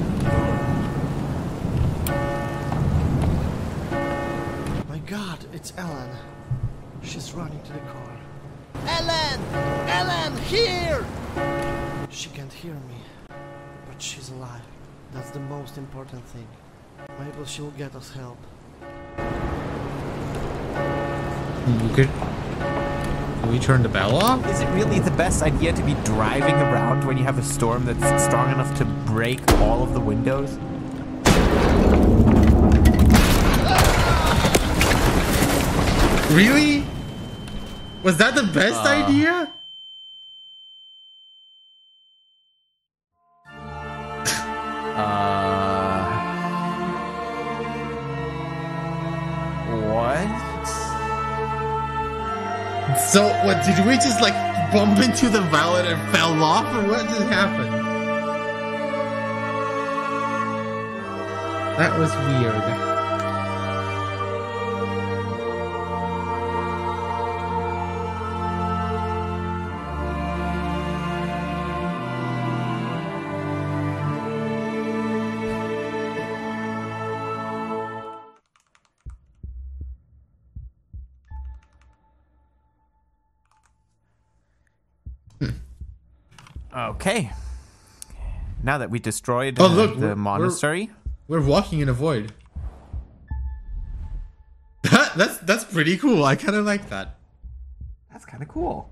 My god, it's Ellen. She's running to the car. Ellen! Ellen, here! She can't hear me, but she's alive. That's the most important thing. Maybe she'll get us help. You could. Can we turn the bell off? Is it really the best idea to be driving around when you have a storm that's strong enough to break all of the windows? Really? Was that the best Uh. idea? Uh. What? So, what, did we just like bump into the bell and it fell off, or what just happened? That was weird. Okay. Now that we destroyed Oh, uh, look, the we're- monastery. We're walking in a void. that's that's pretty cool. I kind of like that. That's kind of cool.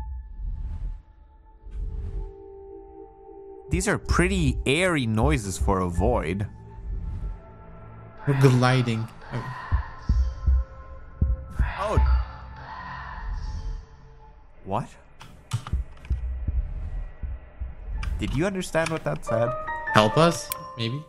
These are pretty airy noises for a void. We're gliding. Oh. Oh. What? Did you understand what that said? Help us, maybe?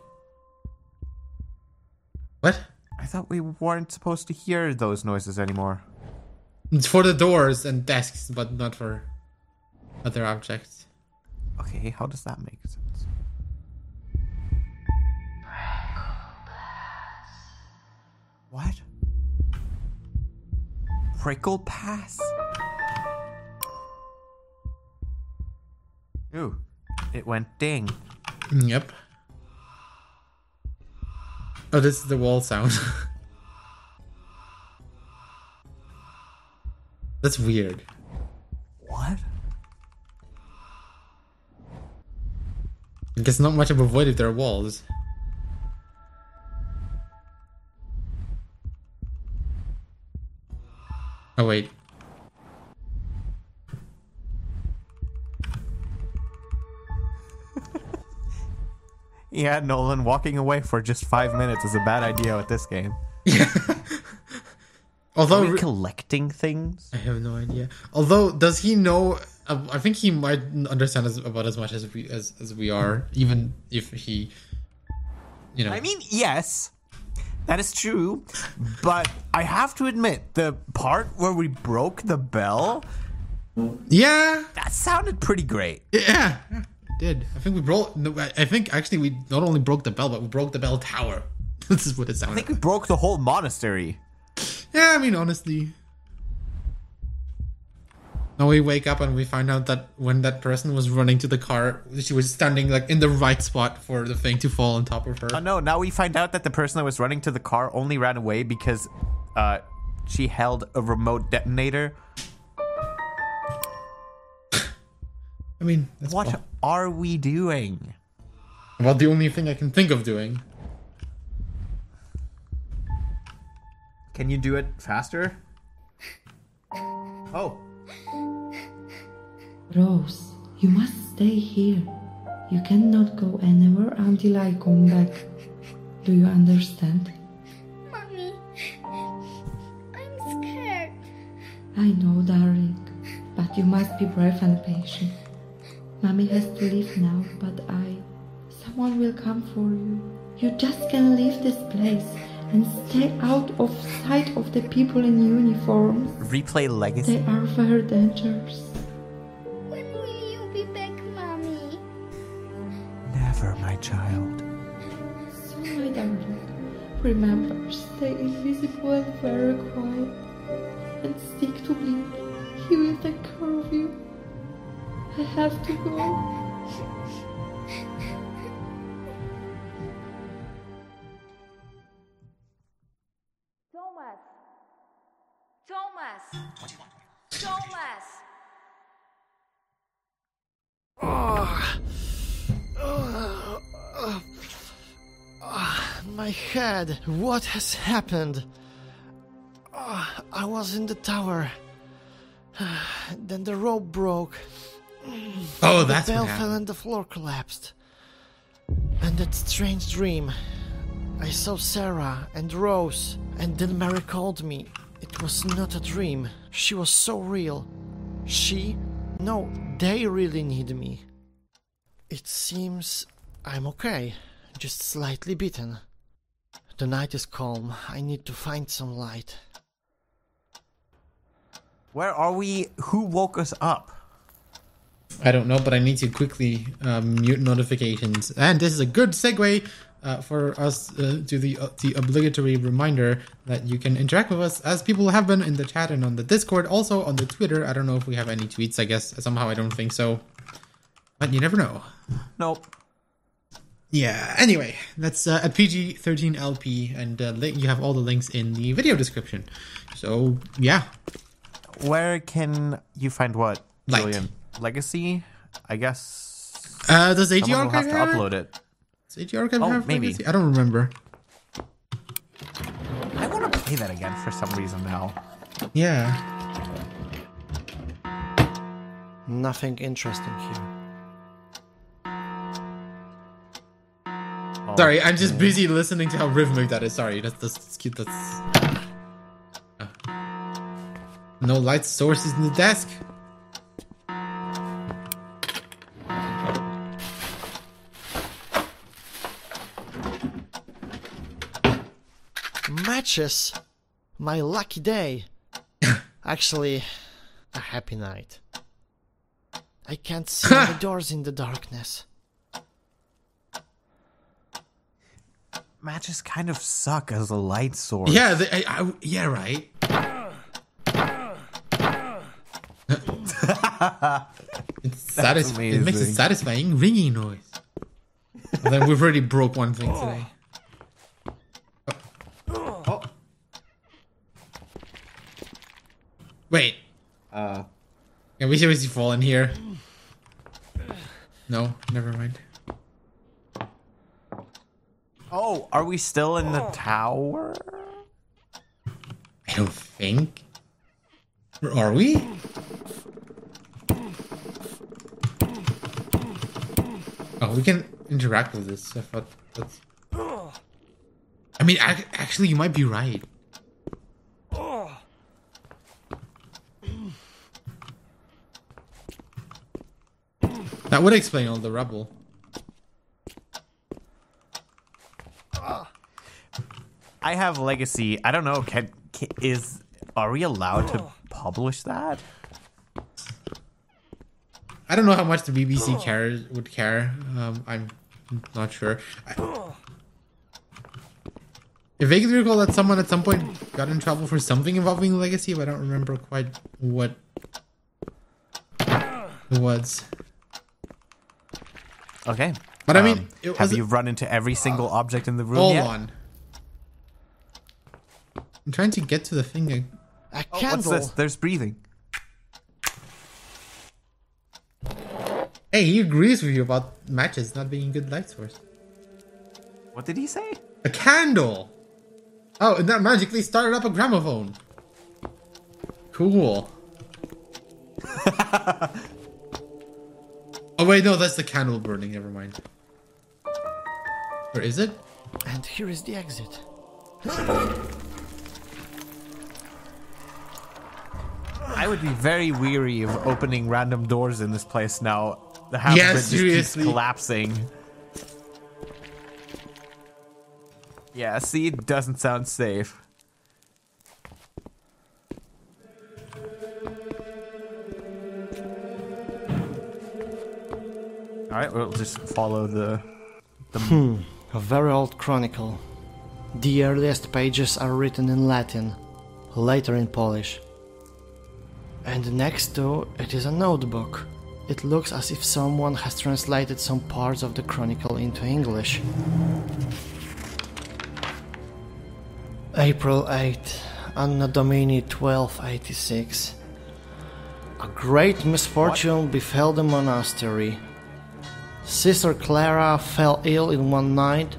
What? I thought we weren't supposed to hear those noises anymore. It's for the doors and desks, but not for other objects. Okay, how does that make sense? What? Prickle Pass? Ooh, it went ding. Yep. Oh, this is the wall sound. That's weird. What? I guess not much of a void if there are walls. Oh, wait. Yeah, Nolan, walking away for just five minutes is a bad idea with this game. Although Are we collecting things? I have no idea. Although, does he know? Uh, I think he might understand as, about as much as we as, as we are, even if he, you know. I mean, yes, that is true, but I have to admit, the part where we broke the bell, yeah, that sounded pretty great. Yeah, it did. I think we broke. No, I think actually we not only broke the bell, but we broke the bell tower. This is what it sounded. I think we broke the whole monastery. Yeah, I mean, honestly. Now we wake up and we find out that when that person was running to the car, she was standing like in the right spot for the thing to fall on top of her. Oh no, now we find out that the person that was running to the car only ran away because uh, she held a remote detonator. I mean, that's what fun. are we doing? Well, the only thing I can think of doing. Can you do it faster? Oh. Rose, you must stay here. You cannot go anywhere until I come back. Do you understand? Mommy, I'm scared. I know, darling, but you must be brave and patient. Mommy has to leave now, but I... Someone will come for you. You just can leave this place and stay out of sight of the people in uniforms. Replay Legacy. They are very dangerous. When will you be back, Mommy? Never, my child. So, my darling, remember, stay invisible and very quiet. And stick to Blink. He will take care of you. I have to go. Thomas! Thomas! Thomas! Oh, oh, oh, oh, my head. What has happened? Oh, I was in the tower. Then the rope broke. Oh, that's the bell what fell happened. and the floor collapsed. And that strange dream. I saw Sarah and Rose, and then Mary called me. It was not a dream. She was so real. She? No, they really need me. It seems I'm okay, just slightly beaten. The night is calm. I need to find some light. Where are we? Who woke us up? I don't know, but I need to quickly um, mute notifications. And this is a good segue uh, for us uh, to the uh, the obligatory reminder that you can interact with us as people have been in the chat and on the Discord, also on the Twitter. I don't know if we have any tweets. I guess somehow I don't think so, but you never know. Nope. Yeah. Anyway, that's uh, at P G thirteen L P, and uh, li- you have all the links in the video description. So yeah. Where can you find what, Light. Julian? Legacy? I guess. Uh, does A G someone will Archive have to have upload it? Does A G Archive Oh, have maybe. Legacy? I don't remember. I want to play that again for some reason now. Yeah. Nothing interesting here. Oh, Sorry, I'm just busy listening to how rhythmic that is. Sorry, that's that's cute. That's uh. No light sources in the desk. Matches! My lucky day. Actually, a happy night. I can't see the doors in the darkness. Matches kind of suck as a light source. Yeah, the, I, I, yeah, right. it's satis- it makes a amazing. satisfying ringing noise. Well, then we've already broke one thing today. Oh. Oh. Wait. Uh. Can we seriously fall in here? No, never mind. Oh, are we still in the tower? I don't think. Or are we? Oh, we can interact with this. I thought that's... I mean, ac actually, you might be right. That would explain all the rubble. I have Legacy. I don't know. Can, can is are we allowed to publish that? I don't know how much the B B C cares would care. Um, I'm not sure. I, I vaguely recall that someone at some point got in trouble for something involving Legacy, but I don't remember quite what it was. Okay. But I mean, um, it have was you run into every single object in the room Hold yet? on. I'm trying to get to the thing. I... A Oh, candle. what's this? There's breathing. Hey, he agrees with you about matches not being a good light source. What did he say? A candle! Oh, and that magically started up a gramophone. Cool. Oh wait, no, that's the candle burning, never mind. Or is it? And here is the exit. I would be very weary of opening random doors in this place now. The house Yeah, just keeps seriously. collapsing. Yeah, see, it doesn't sound safe. Alright, we'll just follow the... the Hmm, a very old chronicle. The earliest pages are written in Latin, later in Polish. And next to it is a notebook. It looks as if someone has translated some parts of the chronicle into English. April eighth, Anno Domini twelve eighty-six. A great misfortune what? befell the monastery. Sister Clara fell ill in one night,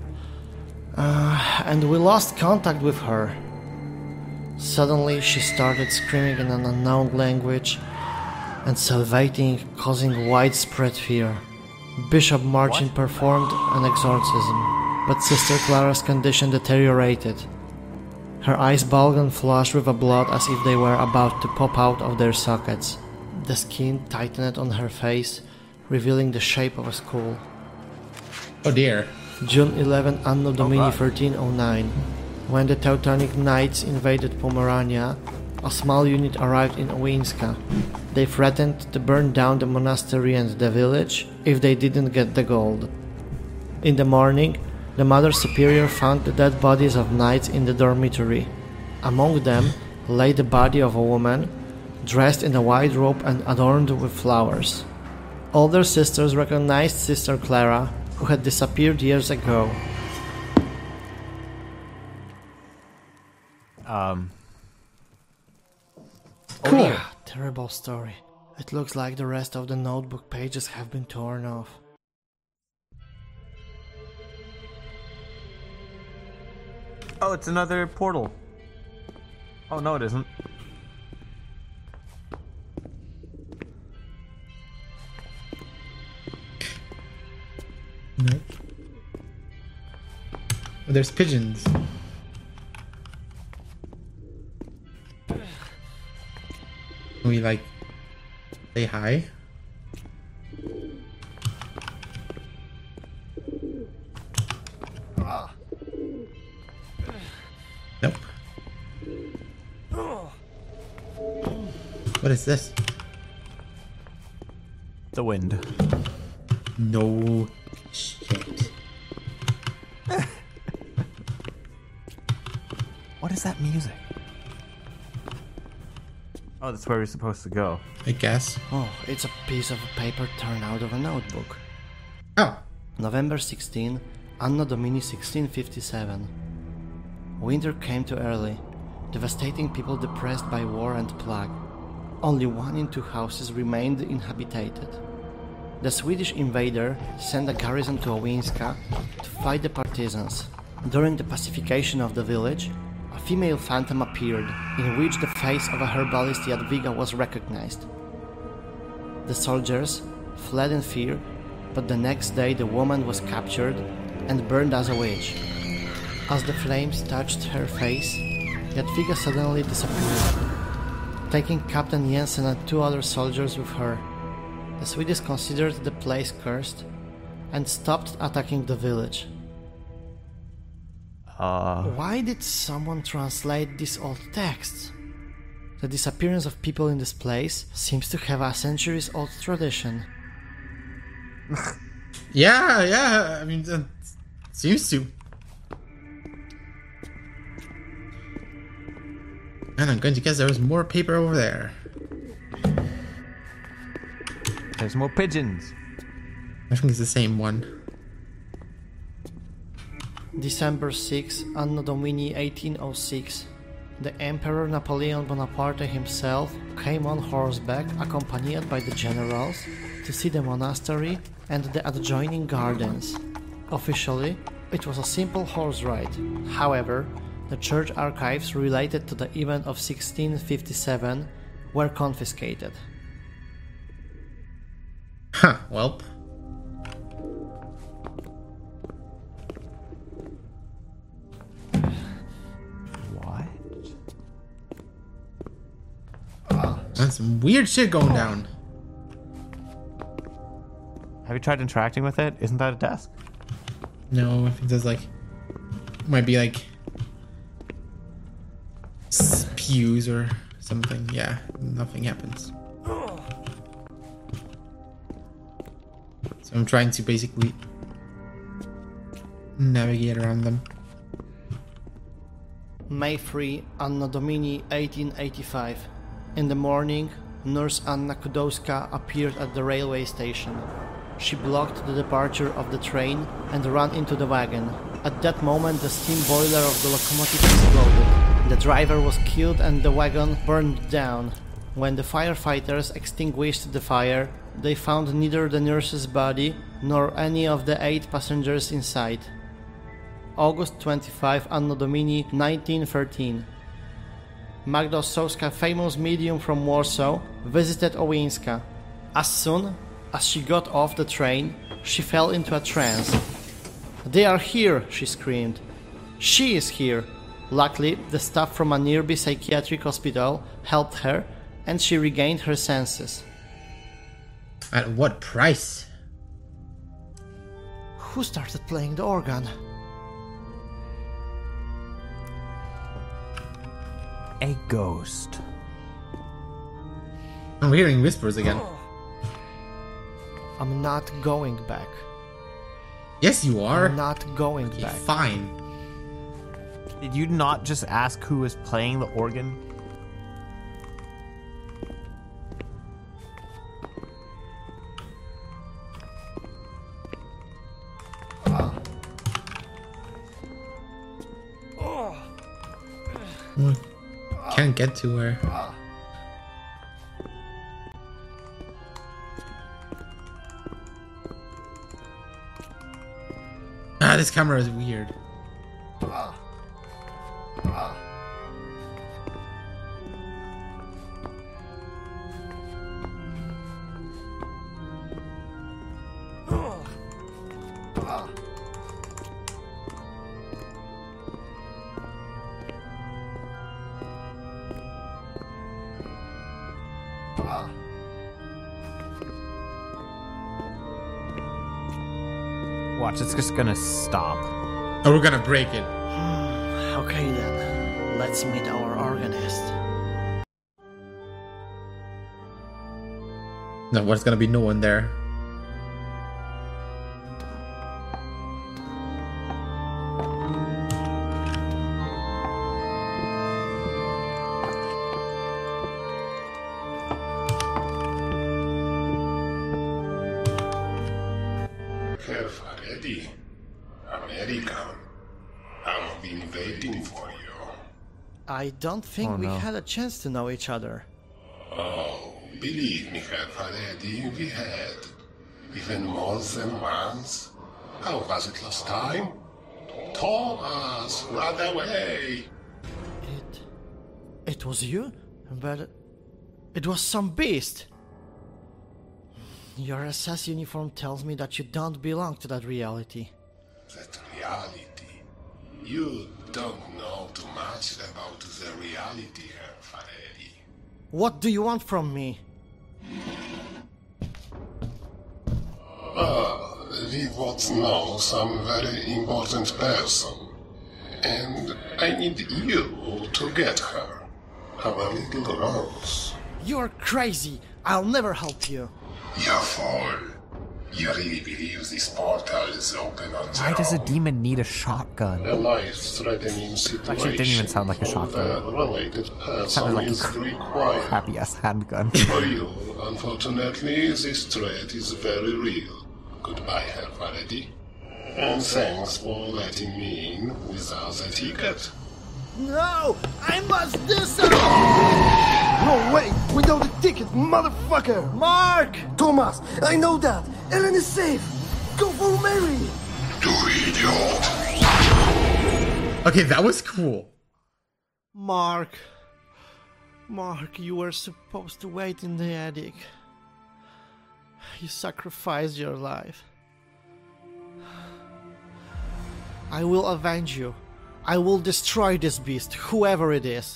uh, and we lost contact with her. Suddenly she started screaming in an unknown language and salivating, causing widespread fear. Bishop Marcin what? performed an exorcism, but Sister Clara's condition deteriorated. Her eyes bulged and flushed with blood as if they were about to pop out of their sockets. The skin tightened on her face, revealing the shape of a skull. Oh dear. June eleventh, Anno Domini thirteen oh nine. When the Teutonic Knights invaded Pomerania, a small unit arrived in Owinska. They threatened to burn down the monastery and the village if they didn't get the gold. In the morning, the Mother Superior found the dead bodies of knights in the dormitory. Among them lay the body of a woman, dressed in a white robe and adorned with flowers. Older sisters recognized Sister Clara, who had disappeared years ago. Um. Cool. Oh, yeah. Terrible story. It looks like the rest of the notebook pages have been torn off. Oh, it's another portal. Oh, no, it isn't. Nope. Oh, there's pigeons. Can we, like, say hi? Nope. What is this? The wind. No shit. What is that music? Oh, that's where we're supposed to go. I guess. Oh, it's a piece of paper torn out of a notebook. Oh. November sixteenth, Anno Domini sixteen fifty-seven. Winter came too early, devastating people depressed by war and plague. Only one in two houses remained inhabited. The Swedish invader sent a garrison to Owińska to fight the partisans. During the pacification of the village, a female phantom appeared, in which the face of a herbalist Jadwiga was recognized. The soldiers fled in fear, but the next day the woman was captured and burned as a witch. As the flames touched her face, Jadwiga suddenly disappeared, taking Captain Jensen and two other soldiers with her. The Swedes considered the place cursed and stopped attacking the village. Uh... Why did someone translate these old texts? The disappearance of people in this place seems to have a centuries-old tradition. Yeah, yeah, I mean, it seems to. And I'm going to guess there was more paper over there. There's more pigeons. I think it's the same one. December sixth, Anno Domini eighteen oh six. The Emperor Napoleon Bonaparte himself came on horseback, accompanied by the generals, to see the monastery and the adjoining gardens. Officially, it was a simple horse ride. However, the church archives related to the event of sixteen fifty-seven were confiscated. Huh, welp. What? That's some weird shit going down. Have you tried interacting with it? Isn't that a desk? No, I think there's like... Might be like... pews or something. Yeah, nothing happens. So I'm trying to basically navigate around them. May third, Anno Domini eighteen eighty-five. In the morning, Nurse Anna Kudowska appeared at the railway station. She blocked the departure of the train and ran into the wagon. At that moment, the steam boiler of the locomotive exploded. The driver was killed and the wagon burned down. When the firefighters extinguished the fire, they found neither the nurse's body nor any of the eight passengers inside. August twenty-fifth, Anno Domini nineteen thirteen. Magda Ossowska, famous medium from Warsaw, visited Owińska. As soon as she got off the train, she fell into a trance. "They are here!" she screamed. "She is here!" Luckily, the staff from a nearby psychiatric hospital helped her, and she regained her senses. At what price? Who started playing the organ? A ghost. I'm hearing whispers again. I'm not going back. Yes, you are. I'm not going okay, back. Fine. Did you not just ask who was playing the organ? Oh. Can't get to her. Ah, this camera is weird. Watch, it's just gonna stop. Oh, we're gonna break it. Okay then, let's meet our organist. No, there's gonna be no one there. Herr Pfarrer, ready. American, I've been waiting for you. I don't think Oh, we no. had a chance to know each other. Oh, believe me, Herr Freddy, we had. Even more than once. How was it last time? Thomas, run away! It... It was you? But... It was some beast! Your S S uniform tells me that you don't belong to that reality. That reality. You don't know too much about the reality, Herr Freddy. What do you want from me? Ah, we both know some very important person. And I need you to get her. Our little Rose. You're crazy! I'll never help you! You fool. You really believe this portal is open on Why their does a own? demon need a shotgun? A life-threatening situation. Actually, it didn't even sound like a shotgun. where a related It person sounded like is a required. crappy ass handgun. For you, unfortunately, this threat is very real. Goodbye, Herr Faraday. And thanks for letting me in without a ticket. No! I must do something! No way! Without a ticket, motherfucker! Mark! Thomas, I know that! Ellen is safe! Go for Mary! You idiot! Okay, that was cool. Mark. Mark, you were supposed to wait in the attic. You sacrificed your life. I will avenge you. I will destroy this beast, whoever it is.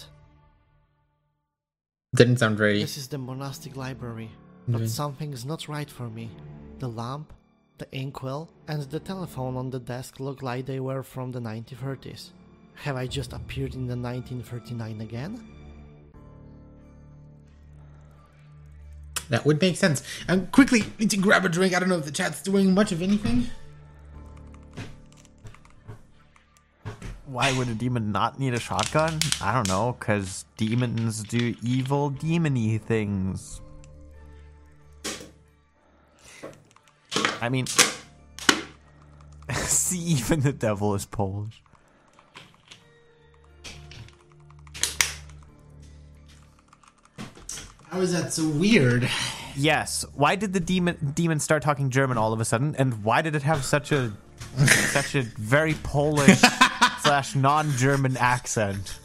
Didn't sound very... This is the monastic library, but Mhm. something's not right for me. The lamp, the inkwell, and the telephone on the desk look like they were from the nineteen thirties. Have I just appeared in the nineteen thirty-nine again? That would make sense. And quickly, need to grab a drink. I don't know if the chat's doing much of anything. Why would a demon not need a shotgun? I don't know, because demons do evil demony things. I mean, see, even the devil is Polish. How is that so weird? Yes. Why did the demon demon start talking German all of a sudden? And why did it have such a such a very Polish slash non-German accent?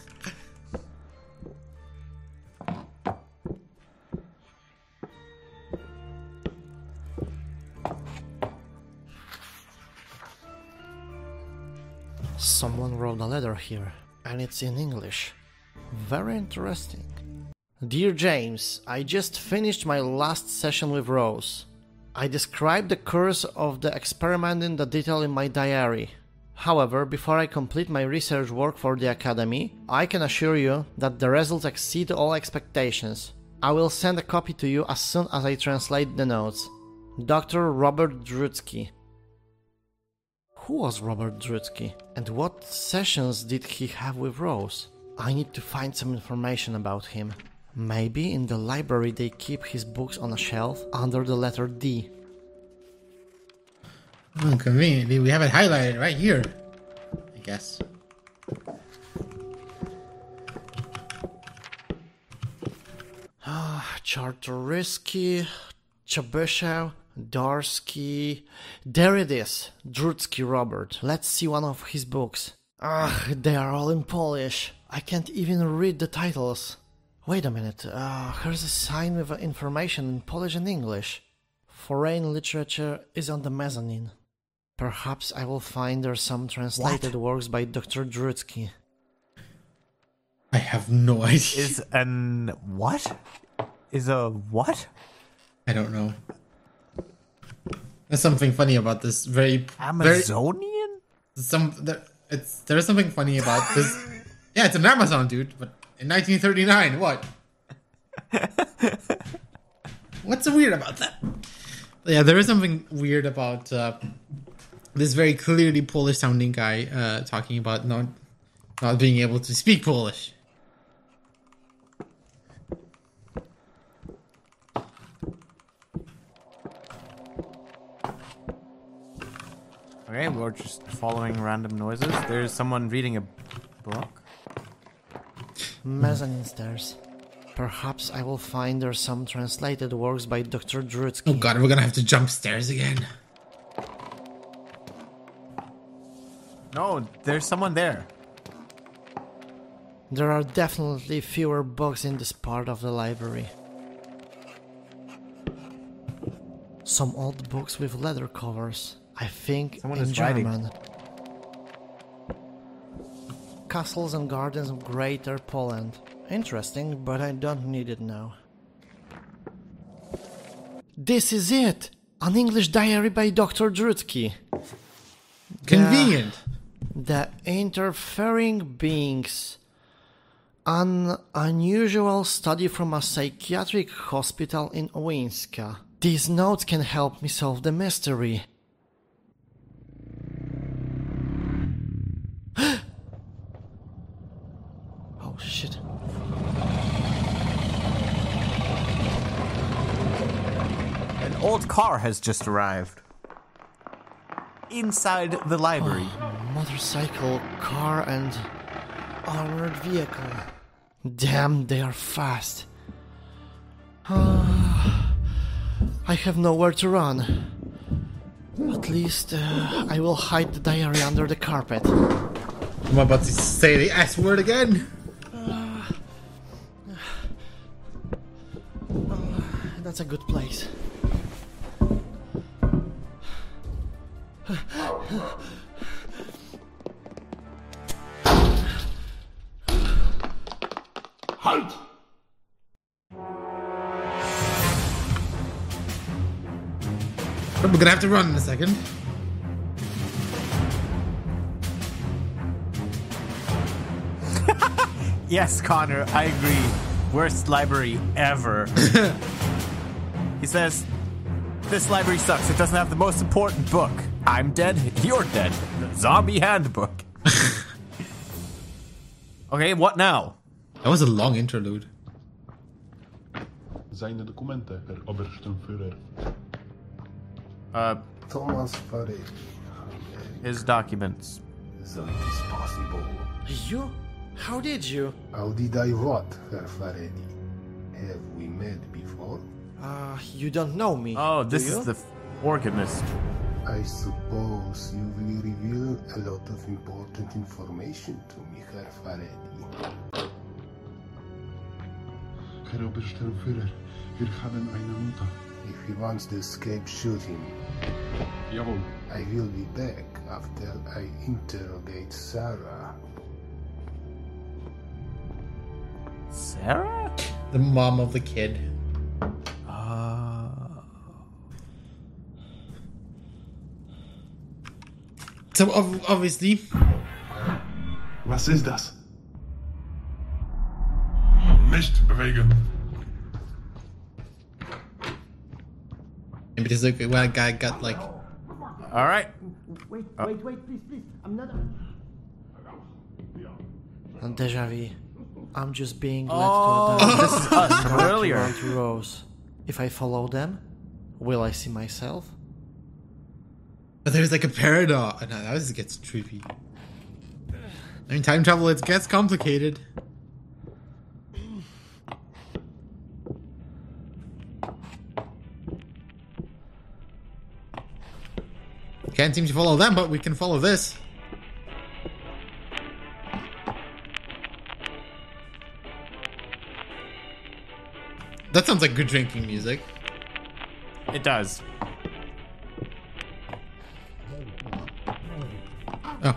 Someone wrote a letter here, and it's in English. Very interesting. Dear James, I just finished my last session with Rose. I described the course of the experiment in the detail in my diary. However, before I complete my research work for the Academy, I can assure you that the results exceed all expectations. I will send a copy to you as soon as I translate the notes. Doctor Robert Drutsky. Who was Robert Drutsky, and what sessions did he have with Rose? I need to find some information about him. Maybe in the library they keep his books on a shelf under the letter D. Oh, conveniently, we have it highlighted right here, I guess. Ah, Czartoryski, Chebyshev, Darsky. There it is, Drutsky Robert. Let's see one of his books. Ah, they are all in Polish. I can't even read the titles. Wait a minute, uh, here's a sign with information in Polish and English. Foreign literature is on the mezzanine. Perhaps I will find there some translated what? works by Doctor Drutsky. I have no idea. Is an what? Is a what? I don't know. There's something funny about this. Very Amazonian. Very, some there, it's there's something funny about this. Yeah, it's an Amazon, dude. But in nineteen thirty-nine, what? What's so weird about that? Yeah, there is something weird about uh, this very clearly Polish-sounding guy uh, talking about not not being able to speak Polish. Okay, we're just following random noises. There's someone reading a book. Mezzanine stairs. Perhaps I will find there some translated works by Doctor Drutsky. Oh god, we're gonna have to jump stairs again. No, there's someone there. There are definitely fewer books in this part of the library. Some old books with leather covers. I think Someone in is writing. German. Castles and Gardens of Greater Poland. Interesting, but I don't need it now. This is it! An English diary by Doctor Drutsky. Convenient. The, the Interfering Beings. An unusual study from a psychiatric hospital in Owinska. These notes can help me solve the mystery. Oh shit. An old car has just arrived. Inside the library. Oh, motorcycle, car, and armored vehicle. Damn, they are fast. Uh, I have nowhere to run. At least uh, I will hide the diary under the carpet. I'm about to say the S word again. Uh, uh, that's a good place. Halt! We're gonna have to run in a second. Yes, Connor, I agree. Worst library ever. He says, this library sucks. It doesn't have the most important book. I'm dead, you're dead. The zombie handbook. Okay, what now? That was a long interlude. Seine Dokumente, Herr Obersturmführer. Uh, Thomas Farey. His documents. So it is possible. You? How did you? How did I what, Herr Faredi? Have we met before? Uh, you don't know me. Oh, this do you? is the organist. I suppose you will reveal a lot of important information to me, Herr Faredi. Herr Obersturmführer, wir haben eine Mutter. If he wants to escape, shoot him. Jawohl. I will be back after I interrogate Sarah. Sarah? The mom of the kid. Uh... So ov- obviously. Was ist das? Nicht bewegen. Maybe this is when a guy got like. All right. Wait, Oh. wait, wait, please, please. I'm not. Deja vu. I'm just being led Oh, to a this is us from earlier. Around two rows. If I follow them, will I see myself? But there's like a paradox. No, that just gets trippy. I mean, time travel, it gets complicated. Can't seem to follow them, but we can follow this. That sounds like good drinking music. It does. Oh.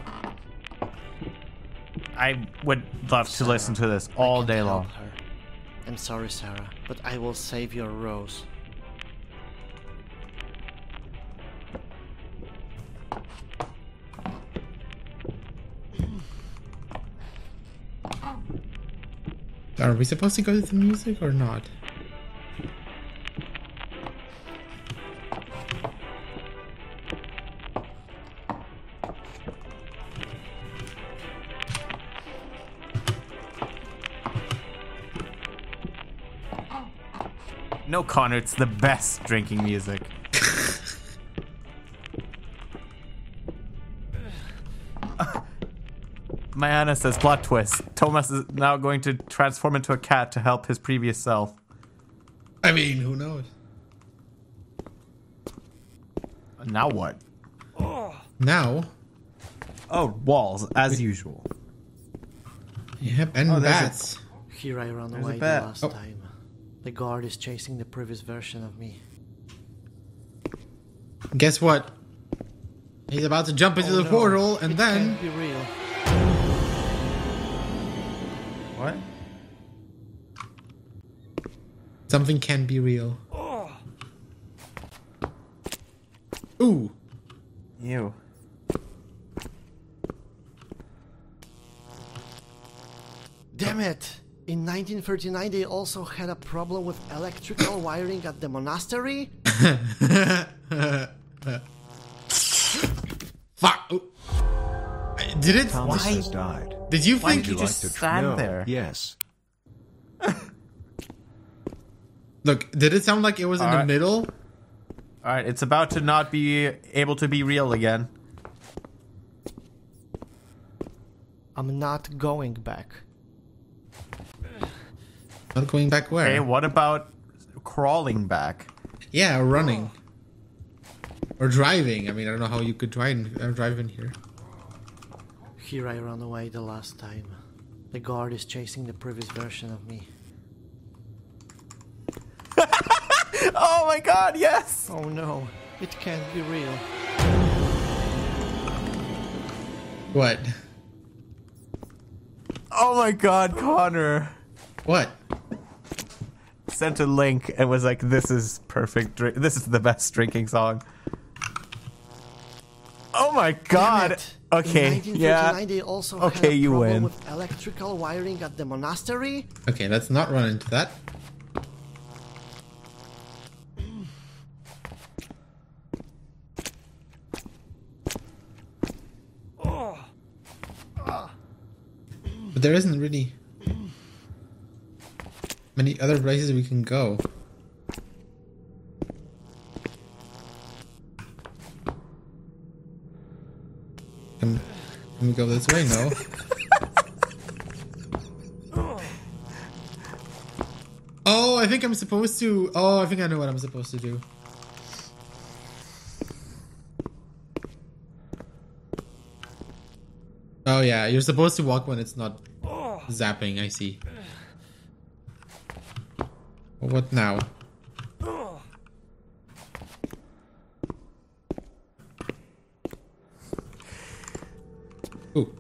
I would love to listen to this all day long. Help her. I'm sorry, Sarah, but I will save your rose. Are we supposed to go to the music or not? No, Connor, it's the best drinking music. Mayana says plot twist. Thomas is now going to transform into a cat to help his previous self. I mean, who knows? Now what? Now? Oh, walls, as usual. Yep, and Oh, there's bats. Here I ran There's a away the bat. last Oh. time. The guard is chasing the previous version of me. Guess what? He's about to jump into Oh, the no. portal, and It then... can't be real. What? Something can be real. Ooh. Ew. Damn it! In nineteen thirty-nine they also had a problem with electrical wiring at the monastery? Fuck. Ooh. Did it? Thomas Why? has died. Did you Why think did you Would you just like to stand no, there? Yes. Look, did it sound like it was in the Alright. middle? Alright, it's about to not be able to be real again. I'm not going back. Not going back where? Okay, what about crawling back? Yeah, or running. Or driving. I mean, I don't know how you could drive, uh, drive in here. Here I ran away the last time. The guard is chasing the previous version of me. Oh my god, yes! Oh no, it can't be real. What? Oh my god, Connor. What? Sent a link and was like, this is perfect. Drink- this is the best drinking song. Oh my god. Damn it. Okay, In nineteen yeah. thirty-nine they also Okay, had a you problem win. with electrical wiring at the monastery? Okay, let's not run into that. But there isn't really many other places we can go. Can, can we go this way? No. Oh, I think I'm supposed to... Oh, I think I know what I'm supposed to do. Oh yeah, you're supposed to walk when it's not zapping, I see. Well, what now? Ooh.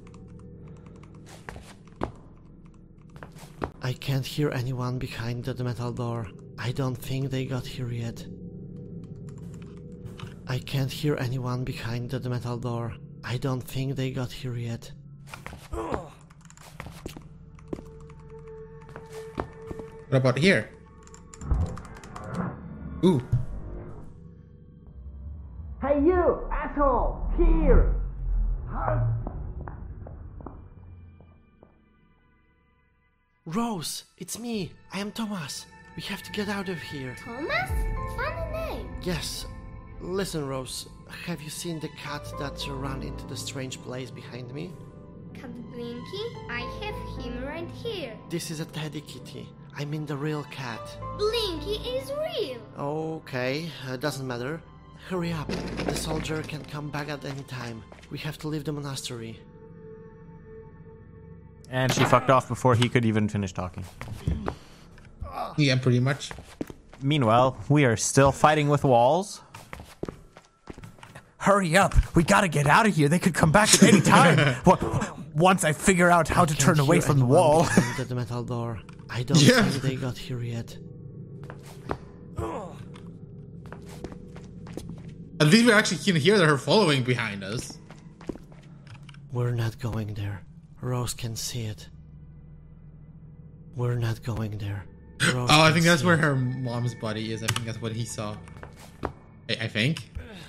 I can't hear anyone behind the metal door. I don't think they got here yet. I can't hear anyone behind the metal door. I don't think they got here yet. What about here? Ooh. Hey you, asshole! Here! Rose, it's me. I am Thomas. We have to get out of here. Thomas? Funny name. Yes. Listen, Rose. Have you seen the cat that ran into the strange place behind me? Cat Blinky? I have him right here. This is a teddy kitty. I mean the real cat. Blinky is real. Okay, uh, doesn't matter. Hurry up. The soldier can come back at any time. We have to leave the monastery. And she fucked off before he could even finish talking. Yeah, pretty much. Meanwhile, we are still fighting with walls. Hurry up! We gotta get out of here. They could come back at any time. Well, once I figure out how I to can't turn away hear from the anyone wall. behind the metal door. I don't Yeah. think they got here yet. At least we actually can hear her following behind us. We're not going there. Rose can see it. We're not going there. Rose Oh, I can think that's see where it. her mom's body is. I think that's what he saw. I, I think.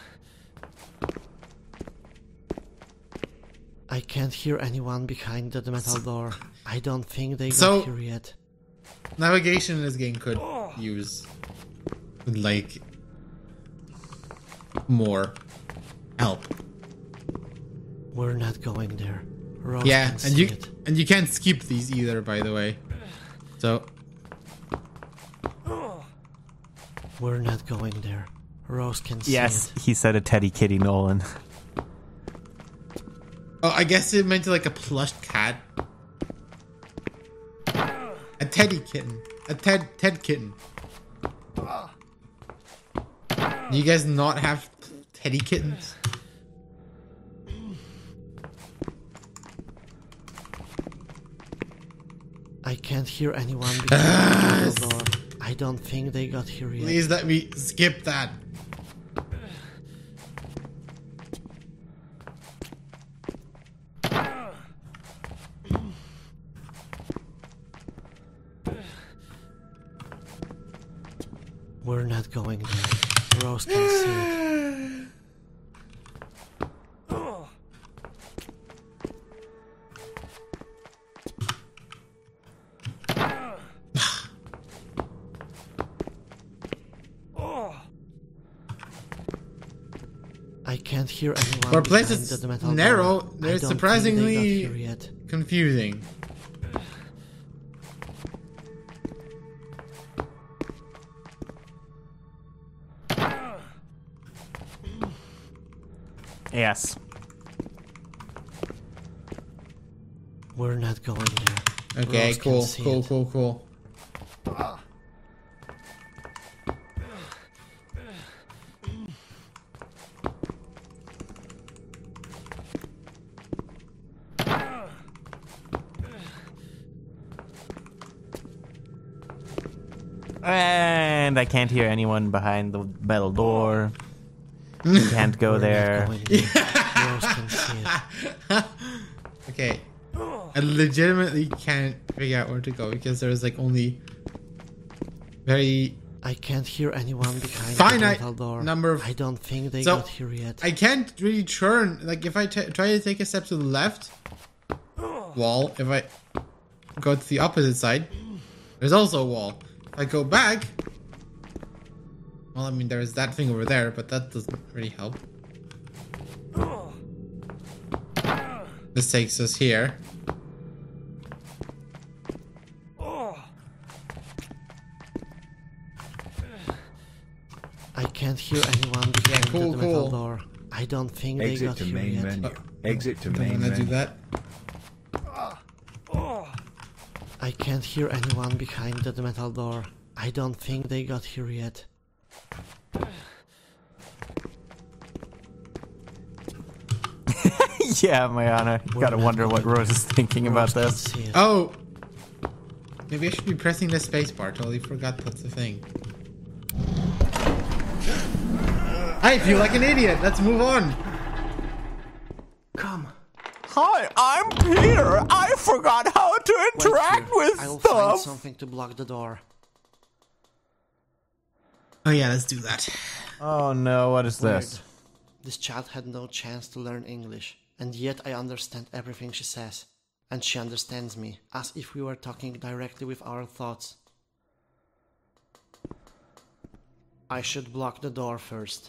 I can't hear anyone behind the metal door. I don't think they got So- here yet. Navigation in this game could use like more help. We're not going there. Rose Yeah, can and see you it. and you can't skip these either, by the way. So We're not going there. Rose can see Yes, it. he said a teddy kitty, Nolan. oh, I guess it meant like a plush cat, a teddy kitten, a Ted Ted kitten. Do you guys not have teddy kittens? I can't hear anyone behind the door. I don't think they got here yet. Please let me skip that. We're not going there. Rose can see it. I can't hear anyone. For a place behind that's the metal narrow, door. I they're don't think they got surprisingly here yet. confusing. Yes. We're not going there. Okay, Rose can cool, see cool, it. cool, cool. And I can't hear anyone behind the metal door. Can't go We're not there. going there. Rose can see it. Okay. I legitimately can't figure out where to go because there's like only very I can't hear anyone behind finite the metal door. number of. I don't think they So, got here yet. I can't really turn. Like if I t- try to take a step to the left wall, if I go to the opposite side, there's also a wall. If I go back, well, I mean there's that thing over there, but that doesn't really help. This takes us here. I can't hear anyone behind Yeah, cool, the metal cool. door. I don't think they Exit got to here main yet. menu. Exit to Don't main wanna do menu. that. I can't hear anyone behind the metal door. I don't think they got here yet. Yeah, Mayana. You gotta wonder what Rose is thinking about Rose can this. see it. Oh, maybe I should be pressing the space bar. Totally forgot that's the thing. I feel like an idiot. Let's move on. Come. Hi, I'm Peter. I forgot how to Wait interact here. with I'll find stuff. something to block the door. Oh yeah, let's do that. Oh no, what is Weird. this? This child had no chance to learn English, and yet I understand everything she says. And she understands me, as if we were talking directly with our thoughts. I should block the door first.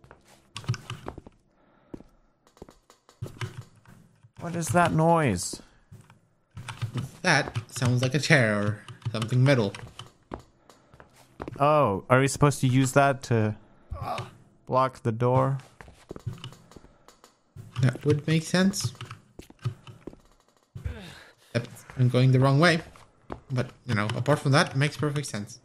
What is that noise? That sounds like a chair or something metal. Oh, are we supposed to use that to block the door? That would make sense. Except I'm going the wrong way. But, you know, apart from that, it makes perfect sense.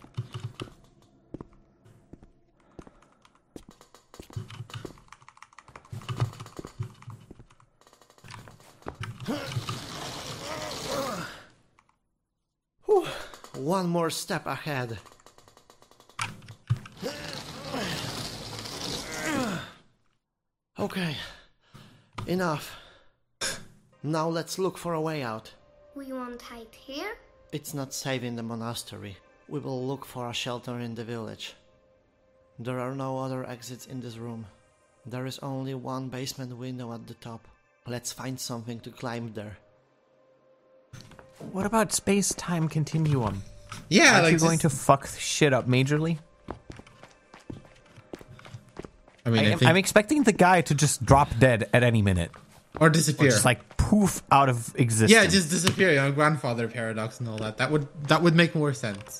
Whew. One more step ahead. Okay, enough. Now let's look for a way out. We won't hide here? It's not safe in the monastery. We will look for a shelter in the village. There are no other exits in this room. There is only one basement window at the top. Let's find something to climb there. What about space-time continuum? Yeah, Aren't like you going this- to fuck shit up majorly? I mean, I I am, think I'm expecting the guy to just drop dead at any minute. Or disappear. Or just like poof out of existence. Yeah, just disappear. You know, grandfather paradox and all that. That would that would make more sense.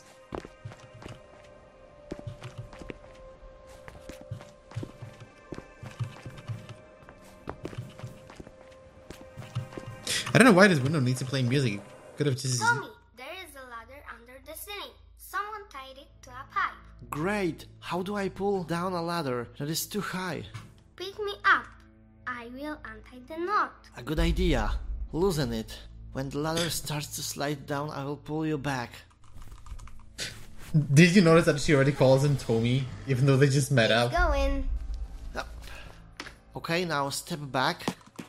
I don't know why this window needs to play music. It could have just. Tommy, there is a ladder under the ceiling. Someone tied it to a pipe. Great! How do I pull down a ladder that is too high? Pick me up. I will untie the knot. A good idea. Loosen it. When the ladder starts to slide down, I will pull you back. Did you notice that she already calls him Tommy, even though they just met up? Go in. Yep. Okay, now step back.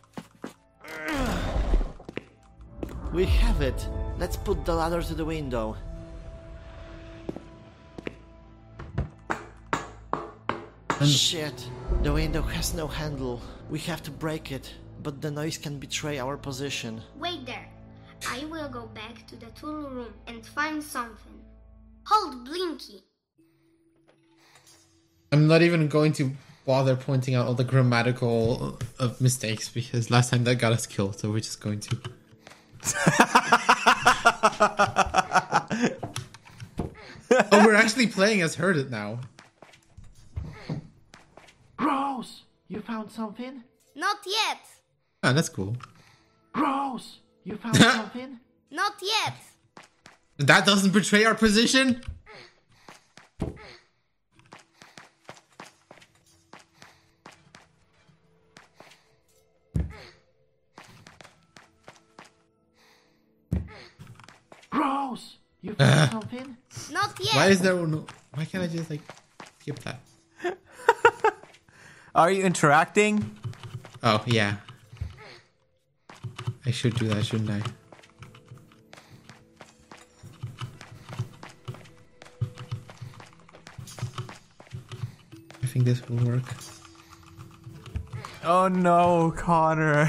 We have it. Let's put the ladder to the window. Shit. The window has no handle. We have to break it, but the noise can betray our position. Wait there. I will go back to the tool room and find something. Hold Blinky. I'm not even going to bother pointing out all the grammatical uh, mistakes because last time that got us killed, so we're just going to. Oh, we're actually playing as Heard It now. Rose! You found something? Not yet. Ah, that's cool. Rose! You found something? Not yet. That doesn't betray our position? Rose! You found Uh, something? Not yet. Why is there no... Why can't I just, like, skip that? Are you interacting? Oh, yeah. I should do that, shouldn't I? I think this will work. Oh no, Connor.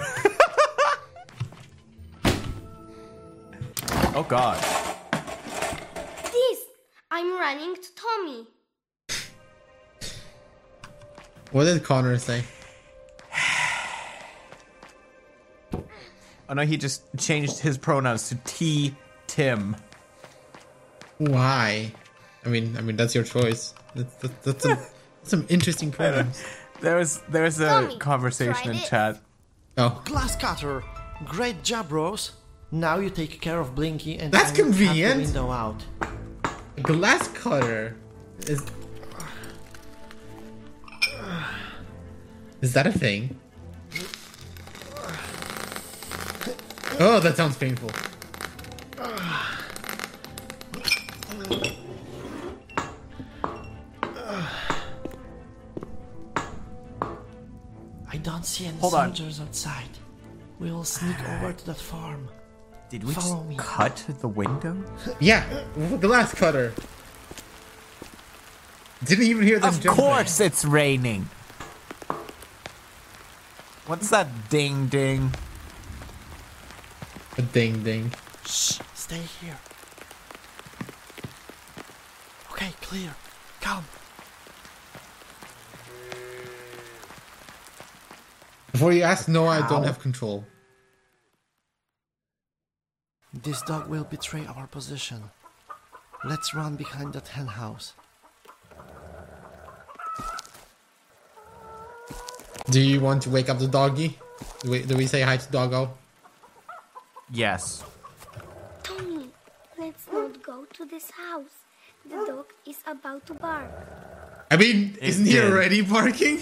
Oh god. This. I'm running to Tommy. What did Connor say? Oh no, he just changed his pronouns to T Tim. Why? I mean, I mean that's your choice. That's that's, that's some some interesting pronouns. There was there was a Tommy, conversation try in this. chat. Oh, Glass cutter! Great job, Rose! Now you take care of Blinky and That's I will cut convenient. the window out. a glass cutter is. Is that a thing? Oh, that sounds painful. I don't see any Hold on. soldiers outside. We will sneak over to that farm. Did we Follow just me. cut the window? Yeah, with a glass cutter. Didn't even hear them Of jumping. course it's raining. What's that ding ding? A ding ding. Shh, stay here. Okay, clear. Come. Before you ask, no, I don't Ow. have control. This dog will betray our position. Let's run behind that hen house. Do you want to wake up the doggy? Do we, do we say hi to doggo? Yes. Tommy, let's not go to this house. The dog is about to bark. I mean, It isn't he did. already barking?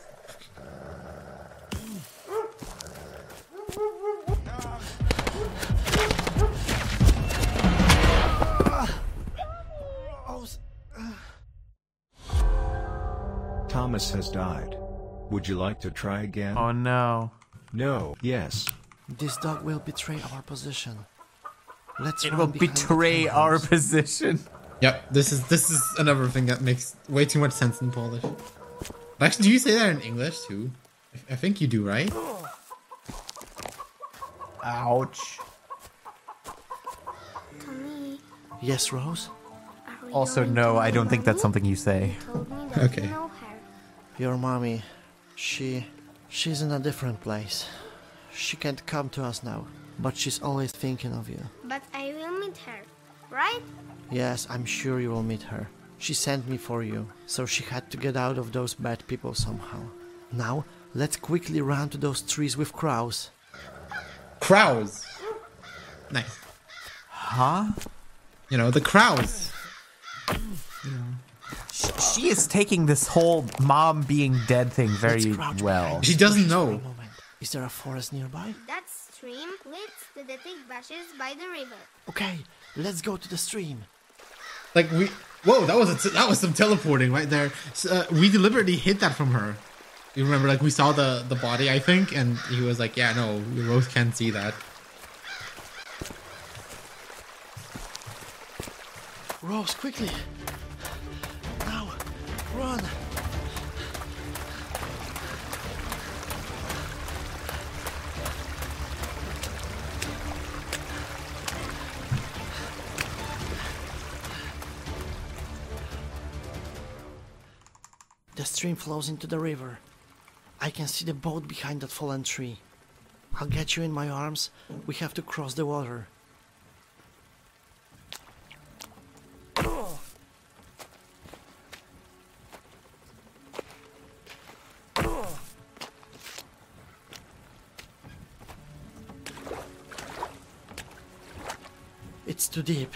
Thomas has died. Would you like to try again? Oh no. No. Yes. This dog will betray our position. Let's It run will behind that betray hen our house. position. Yep, this is this is another thing that makes way too much sense in Polish. Actually, do you say that in English too? I- I think you do, right? Ouch. Tommy, Yes, Rose? are we Also, going no, to I don't think that's Mommy? something you say. You told me that Okay. you know her. Your mommy, she... she's in a different place. She can't come to us now, but she's always thinking of you. But I will meet her, right? Yes, I'm sure you will meet her. She sent me for you, so she had to get out of those bad people somehow. Now, let's quickly run to those trees with crows. Crows? Nice. Huh? You know, the crows. She, she is taking this whole mom being dead thing very well. She doesn't know. Is there a forest nearby? That stream leads to the thick bushes by the river. Okay, let's go to the stream. Like we, whoa, that was a t- that was some teleporting right there. So, uh, we deliberately hid that from her. You remember, like we saw the the body, I think, and he was like, "Yeah, no, Rose can't see that." Rose, quickly! Now, run! The stream flows into the river. I can see the boat behind that fallen tree. I'll get you in my arms. We have to cross the water. It's too deep.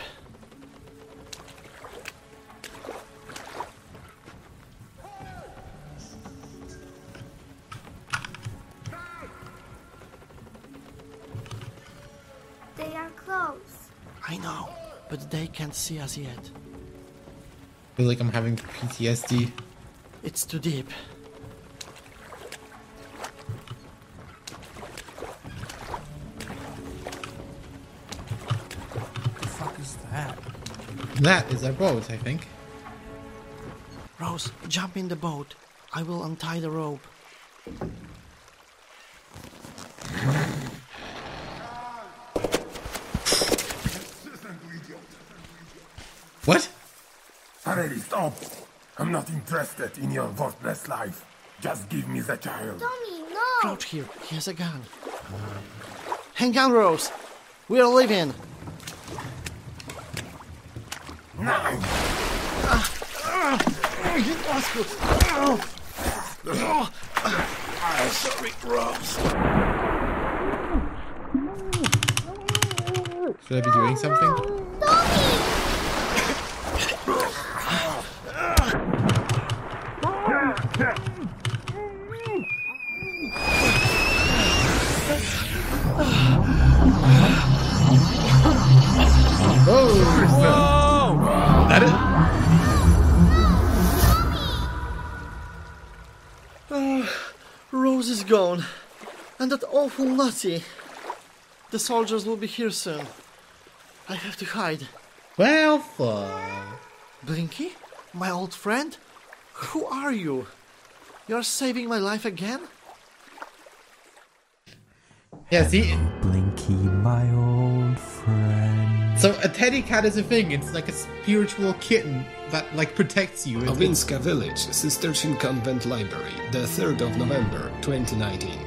They are close. I know, but they can't see us yet. I feel like I'm having P T S D. It's too deep. What the fuck is that? That is a boat, I think. Rose, jump in the boat. I will untie the rope. What? Already, stop. I'm not interested in your worthless life. Just give me the child. Tommy, no! Crouch here. He has a gun. Hang on, Rose. We are leaving. No! Sorry, Rose. Should I be doing something? Whoa! That is. Uh, Rose is gone. And that awful Nazi. The soldiers will be here soon. I have to hide. Well, fuck. Blinky? My old friend? Who are you? You're saving my life again? Yeah, see? Blinky, my old friend. So a teddy cat is a thing. It's like a spiritual kitten that like protects you. It's- Owinska Village, Cistercian Convent Library, the third of November, twenty nineteen.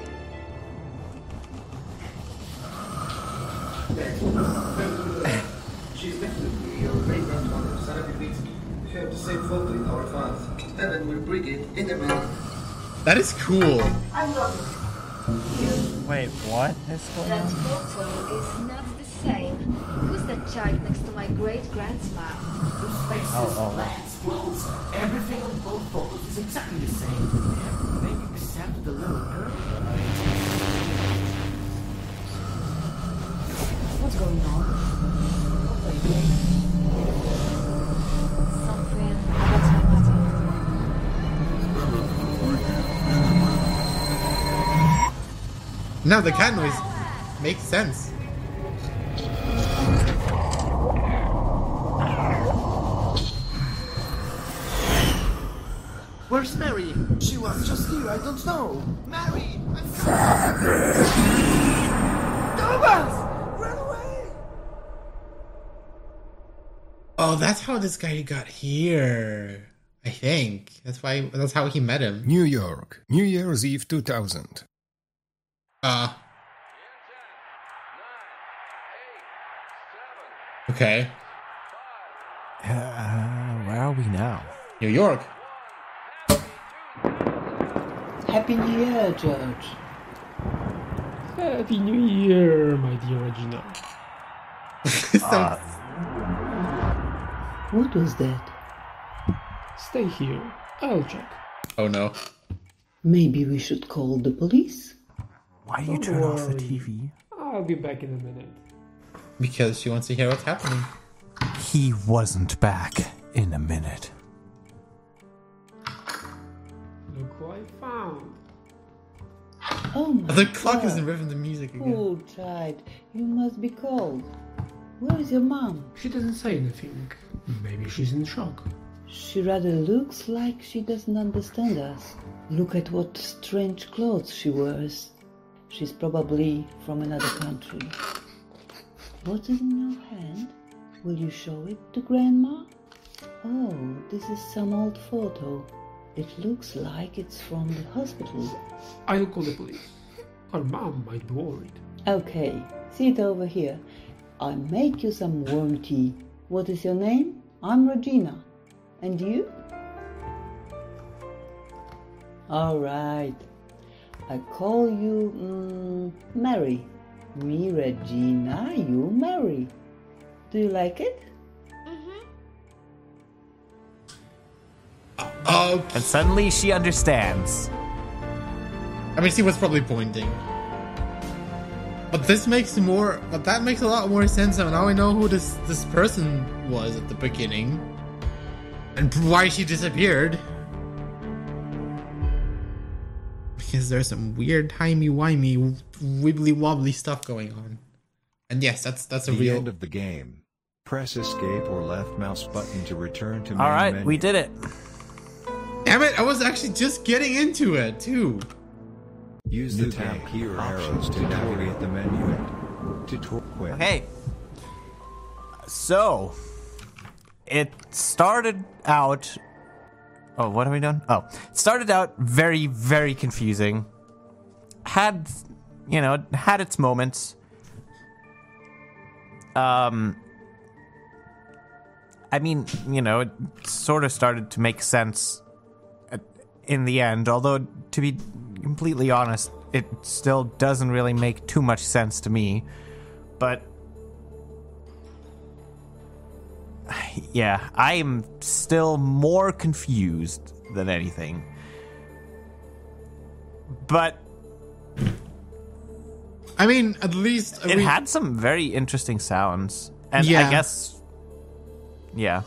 She's definitely your great-grandmother, Sarah Virvitsky. We have the same photo in our files. Ellen will bring it in a minute. That is cool. Wait, what is going That on? photo is not the same. Who's that child next to my great-grandma? Oh, oh. Plants, everything on both photos is exactly the same. Maybe except the little girl. What's going on? Something about my mother. Now the cat noise makes sense. Where's Mary? She was just here, I don't know. Mary! I'm Thomas! Run away! Oh, that's how this guy got here. I think that's why. That's how he met him. New York, New Year's Eve two thousand. Uh, Okay. Uh, where are we now? New York. Happy New Year, George. Happy New Year, my dear Regina. uh, what was that? Stay here. I'll check. Oh no. Maybe we should call the police? Why do you Don't turn off the worry. T V? I'll be back in a minute. Because she wants to hear what's happening. He wasn't back in a minute. Look who I found. Oh my The clock God. is in rhythm the music again. Poor child, you must be cold. Where is your mom? She doesn't say anything. Maybe she's in shock. She rather looks like she doesn't understand us. Look at what strange clothes she wears. She's probably from another country. What is in your hand? Will you show it to Grandma? Oh, this is some old photo. It looks like it's from the hospital. I'll call the police. Her mom might be worried. Okay, sit over here. I'll make you some warm tea. What is your name? I'm Regina. And you? All right. I call you mm, Mary. Me Regina, you Mary. Do you like it? Oh. And suddenly she understands. I mean, she was probably pointing. But this makes more. But that makes a lot more sense now. Now I know who this this person was at the beginning, and why she disappeared. Because there's some weird timey-wimey, wibbly-wobbly stuff going on. And yes, that's that's a the real end of the game. Press escape or left mouse button to return to main All right, menu. we did it. Damn it! I was actually just getting into it too. Use the tab key or arrows to navigate the menu. Tutorial. Okay. So, it started out... Oh, what have we done? Oh, it started out very, very confusing. Had, you know, had its moments. Um... I mean, you know, it sort of started to make sense at, in the end, although, to be completely honest, it still doesn't really make too much sense to me. But, yeah, I am still more confused than anything. But... I mean, at least... I it mean, had some very interesting sounds. And Yeah. I guess... Yeah.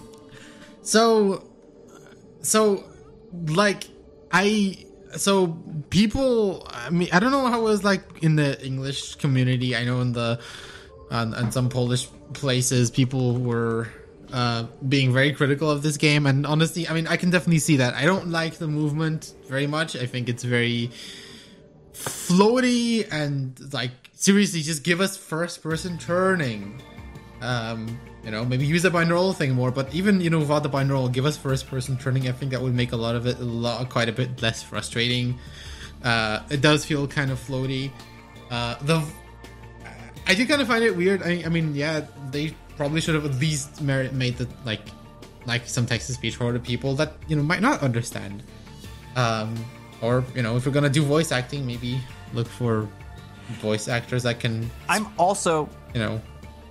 So, so, like, I, so people, I mean, I don't know how it was like in the English community. I know in the, uh, in some Polish places, people were uh, being very critical of this game. And honestly, I mean, I can definitely see that. I don't like the movement very much. I think it's very floaty and, like, seriously, just give us first person turning. Um, you know, maybe use the binaural thing more, but even, you know, without the binaural, give us first person turning. I think that would make a lot of it a lot, quite a bit less frustrating. Uh, it does feel kind of floaty. Uh, the, I do kind of find it weird. I, I mean, yeah, they probably should have at least made the, like, like some text-to-speech for the people that, you know, might not understand. Um, or, you know, if we're gonna do voice acting, maybe look for voice actors that can... I'm also... You know...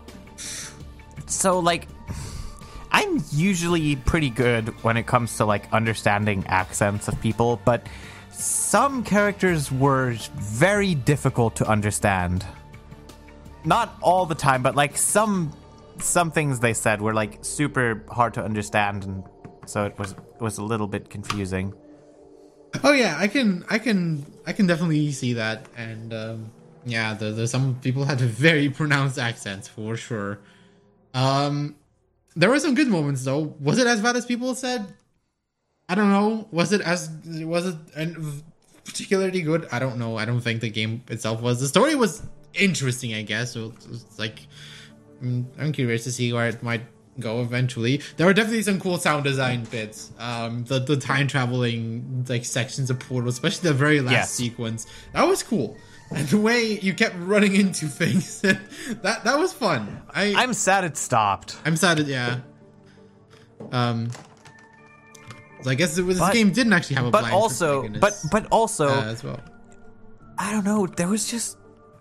So, like, I'm usually pretty good when it comes to, like, understanding accents of people, but some characters were very difficult to understand. Not all the time, but, like, some some things they said were, like, super hard to understand, and so it was it was a little bit confusing. Oh yeah, I can, I can, I can definitely see that, and um, yeah, the, the some people had very pronounced accents for sure. Um, there were some good moments though. Was it as bad as people said? I don't know. Was it as was it particularly good? I don't know. I don't think the game itself was. The story was interesting, I guess. So it's like I'm curious to see where it might go eventually. There were definitely some cool sound design bits. Um, the the time traveling like sections of Portal, especially the very last yes. sequence, that was cool. and the way you kept running into things, that that was fun. I I'm sad it stopped. I'm sad it yeah. Um. So I guess it was, But- this game didn't actually have a but blind also, protagonist, but but also, uh, as well. I don't know. There was just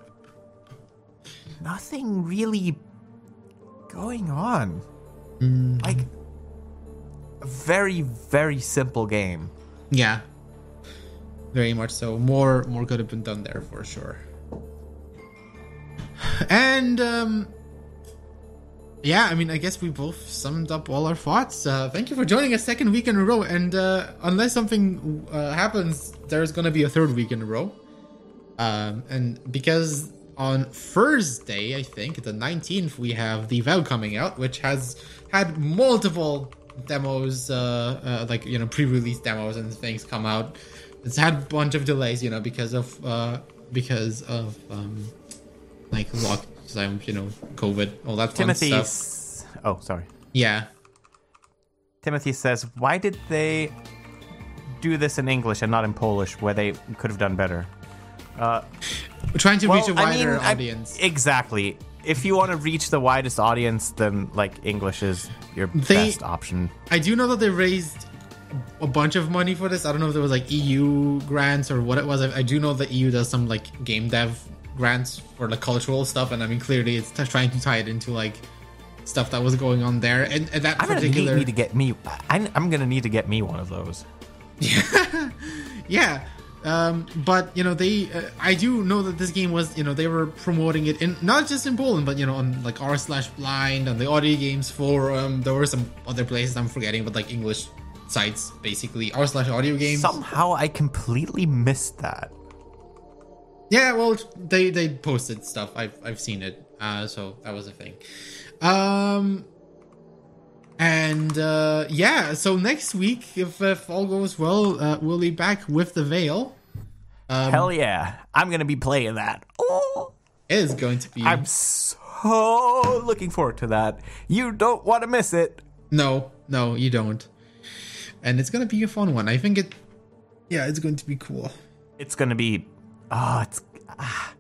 nothing really going on. Mm. Like a very very simple game. Yeah, very much so. More more could have been done there for sure. And um, yeah, I mean, I guess we both summed up all our thoughts. Uh, thank you for joining us second week in a row. And uh, unless something uh, happens, there's gonna be a third week in a row. Um, and because on Thursday, I think the nineteenth, we have the Vow coming out, which has had multiple demos, uh, uh, like you know, pre-release demos and things come out. It's had a bunch of delays, you know, because of uh, because of um, like lockdown, you know, COVID, all that fun Timothy. stuff. Oh, sorry. Yeah. Timothy says, "Why did they do this in English and not in Polish, where they could have done better?" Uh, We're trying to well, reach a I wider mean, I- audience. exactly. If you want to reach the widest audience, then like English is your They- best option. I do know that they raised a bunch of money for this. I don't know if there was like E U grants or what it was. I, I do know that E U does some like game dev grants for the cultural stuff, and I mean clearly it's t- trying to tie it into like stuff that was going on there. And, and that I'm gonna particular, need, need to get me. I'm, I'm gonna need to get me one of those. yeah. Um, but you know they, uh, I do know that this game was, you know, they were promoting it in not just in Poland, but you know on like r slash blind on the Audio Games forum. There were some other places I'm forgetting, but like English sites basically r slash Audio Games. Somehow I completely missed that. Yeah, well, they they posted stuff. I've I've seen it. Uh, so that was a thing. Um, and uh, yeah, so next week, if, if all goes well, uh, we'll be back with the Veil. Um, Hell yeah, I'm gonna be playing that. Oh, it is going to be. I'm so looking forward to that. You don't want to miss it. No, no, you don't. And it's gonna be a fun one. I think it. Yeah, it's going to be cool. It's gonna be. Oh, it's. Ah.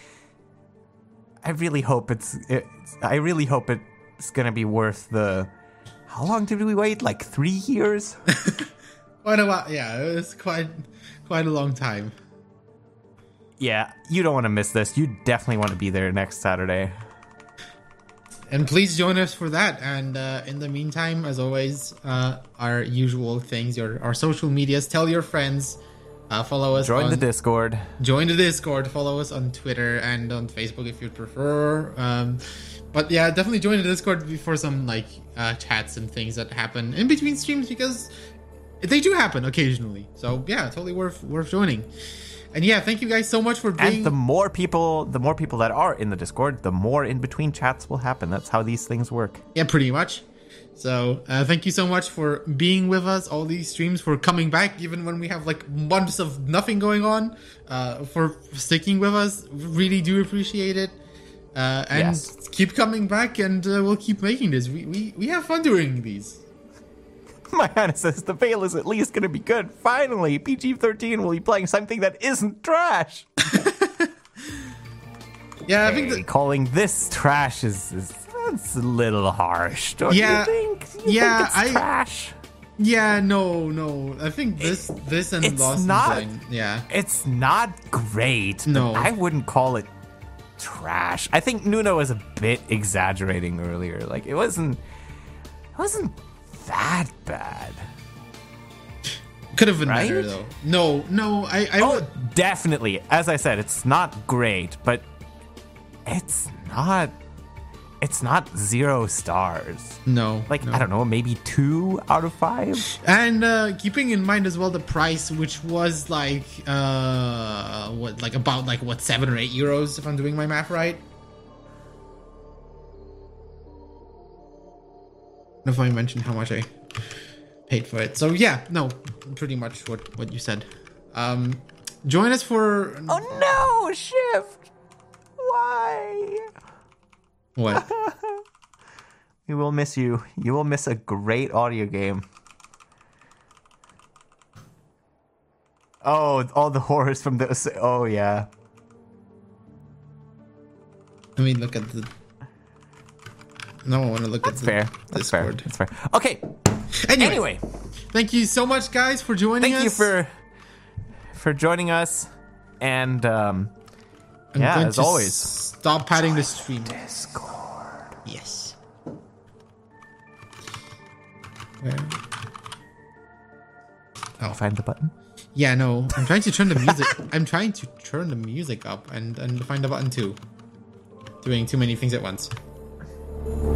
I really hope it's, it's. I really hope it's gonna be worth the. How long did we wait? Like three years? Quite a while. Yeah, it was quite, quite a long time. Yeah, you don't want to miss this. You definitely want to be there next Saturday. And please join us for that. And uh, in the meantime, as always, uh, our usual things, your our social medias. Tell your friends. Uh, follow us. Join on, the Discord. Join the Discord. Follow us on Twitter and on Facebook if you'd prefer. Um, but yeah, definitely join the Discord for some like uh, chats and things that happen in between streams, because they do happen occasionally. So yeah, totally worth worth joining. And yeah, thank you guys so much for being. And the more people, the more people that are in the Discord, the more in between chats will happen. That's how these things work. Yeah, pretty much. So uh, thank you so much for being with us all these streams, for coming back even when we have like months of nothing going on, uh, for sticking with us. Really do appreciate it. Uh, and Yes. keep coming back, and uh, we'll keep making this. We, we we have fun doing these. My Hannah says the Veil is at least going to be good. Finally, P G thirteen will be playing something that isn't trash. Yeah, I hey, think that, calling this trash is, is that's a little harsh, don't yeah, you think? You yeah, think it's I trash. Yeah, no, no. I think this this and It's Lost not. in Blind, yeah, It's not great. No. but I wouldn't call it trash. I think Nuno was a bit exaggerating earlier. Like it wasn't. It wasn't that bad. could have been Right? better though. No, no, I I Oh, would. definitely. As I said, it's not great, but it's not. It's not zero stars. No, Like no. I don't know, maybe two out of five. And uh, keeping in mind as well the price, which was like uh, what, like about like what seven or eight euros if I'm doing my math right. I don't know if I mentioned how much I paid for it. So yeah, no, pretty much what what you said. Um, join us for Oh no, Shift! Why? what? We will miss you. You will miss a great audio game. Oh, all the horrors from the. Oh yeah. Let me look at the. No, I want to look That's at the fair. That's Discord. fair. That's fair. Okay. Anyway, Anyway, thank you so much, guys, for joining thank us. you for for joining us, and um, I'm yeah, going as to always, stop padding the stream. Discord. Yes. Where? Oh, find the button. Yeah, no, I'm trying to turn the music. I'm trying to turn the music up and and find the button too. Doing too many things at once.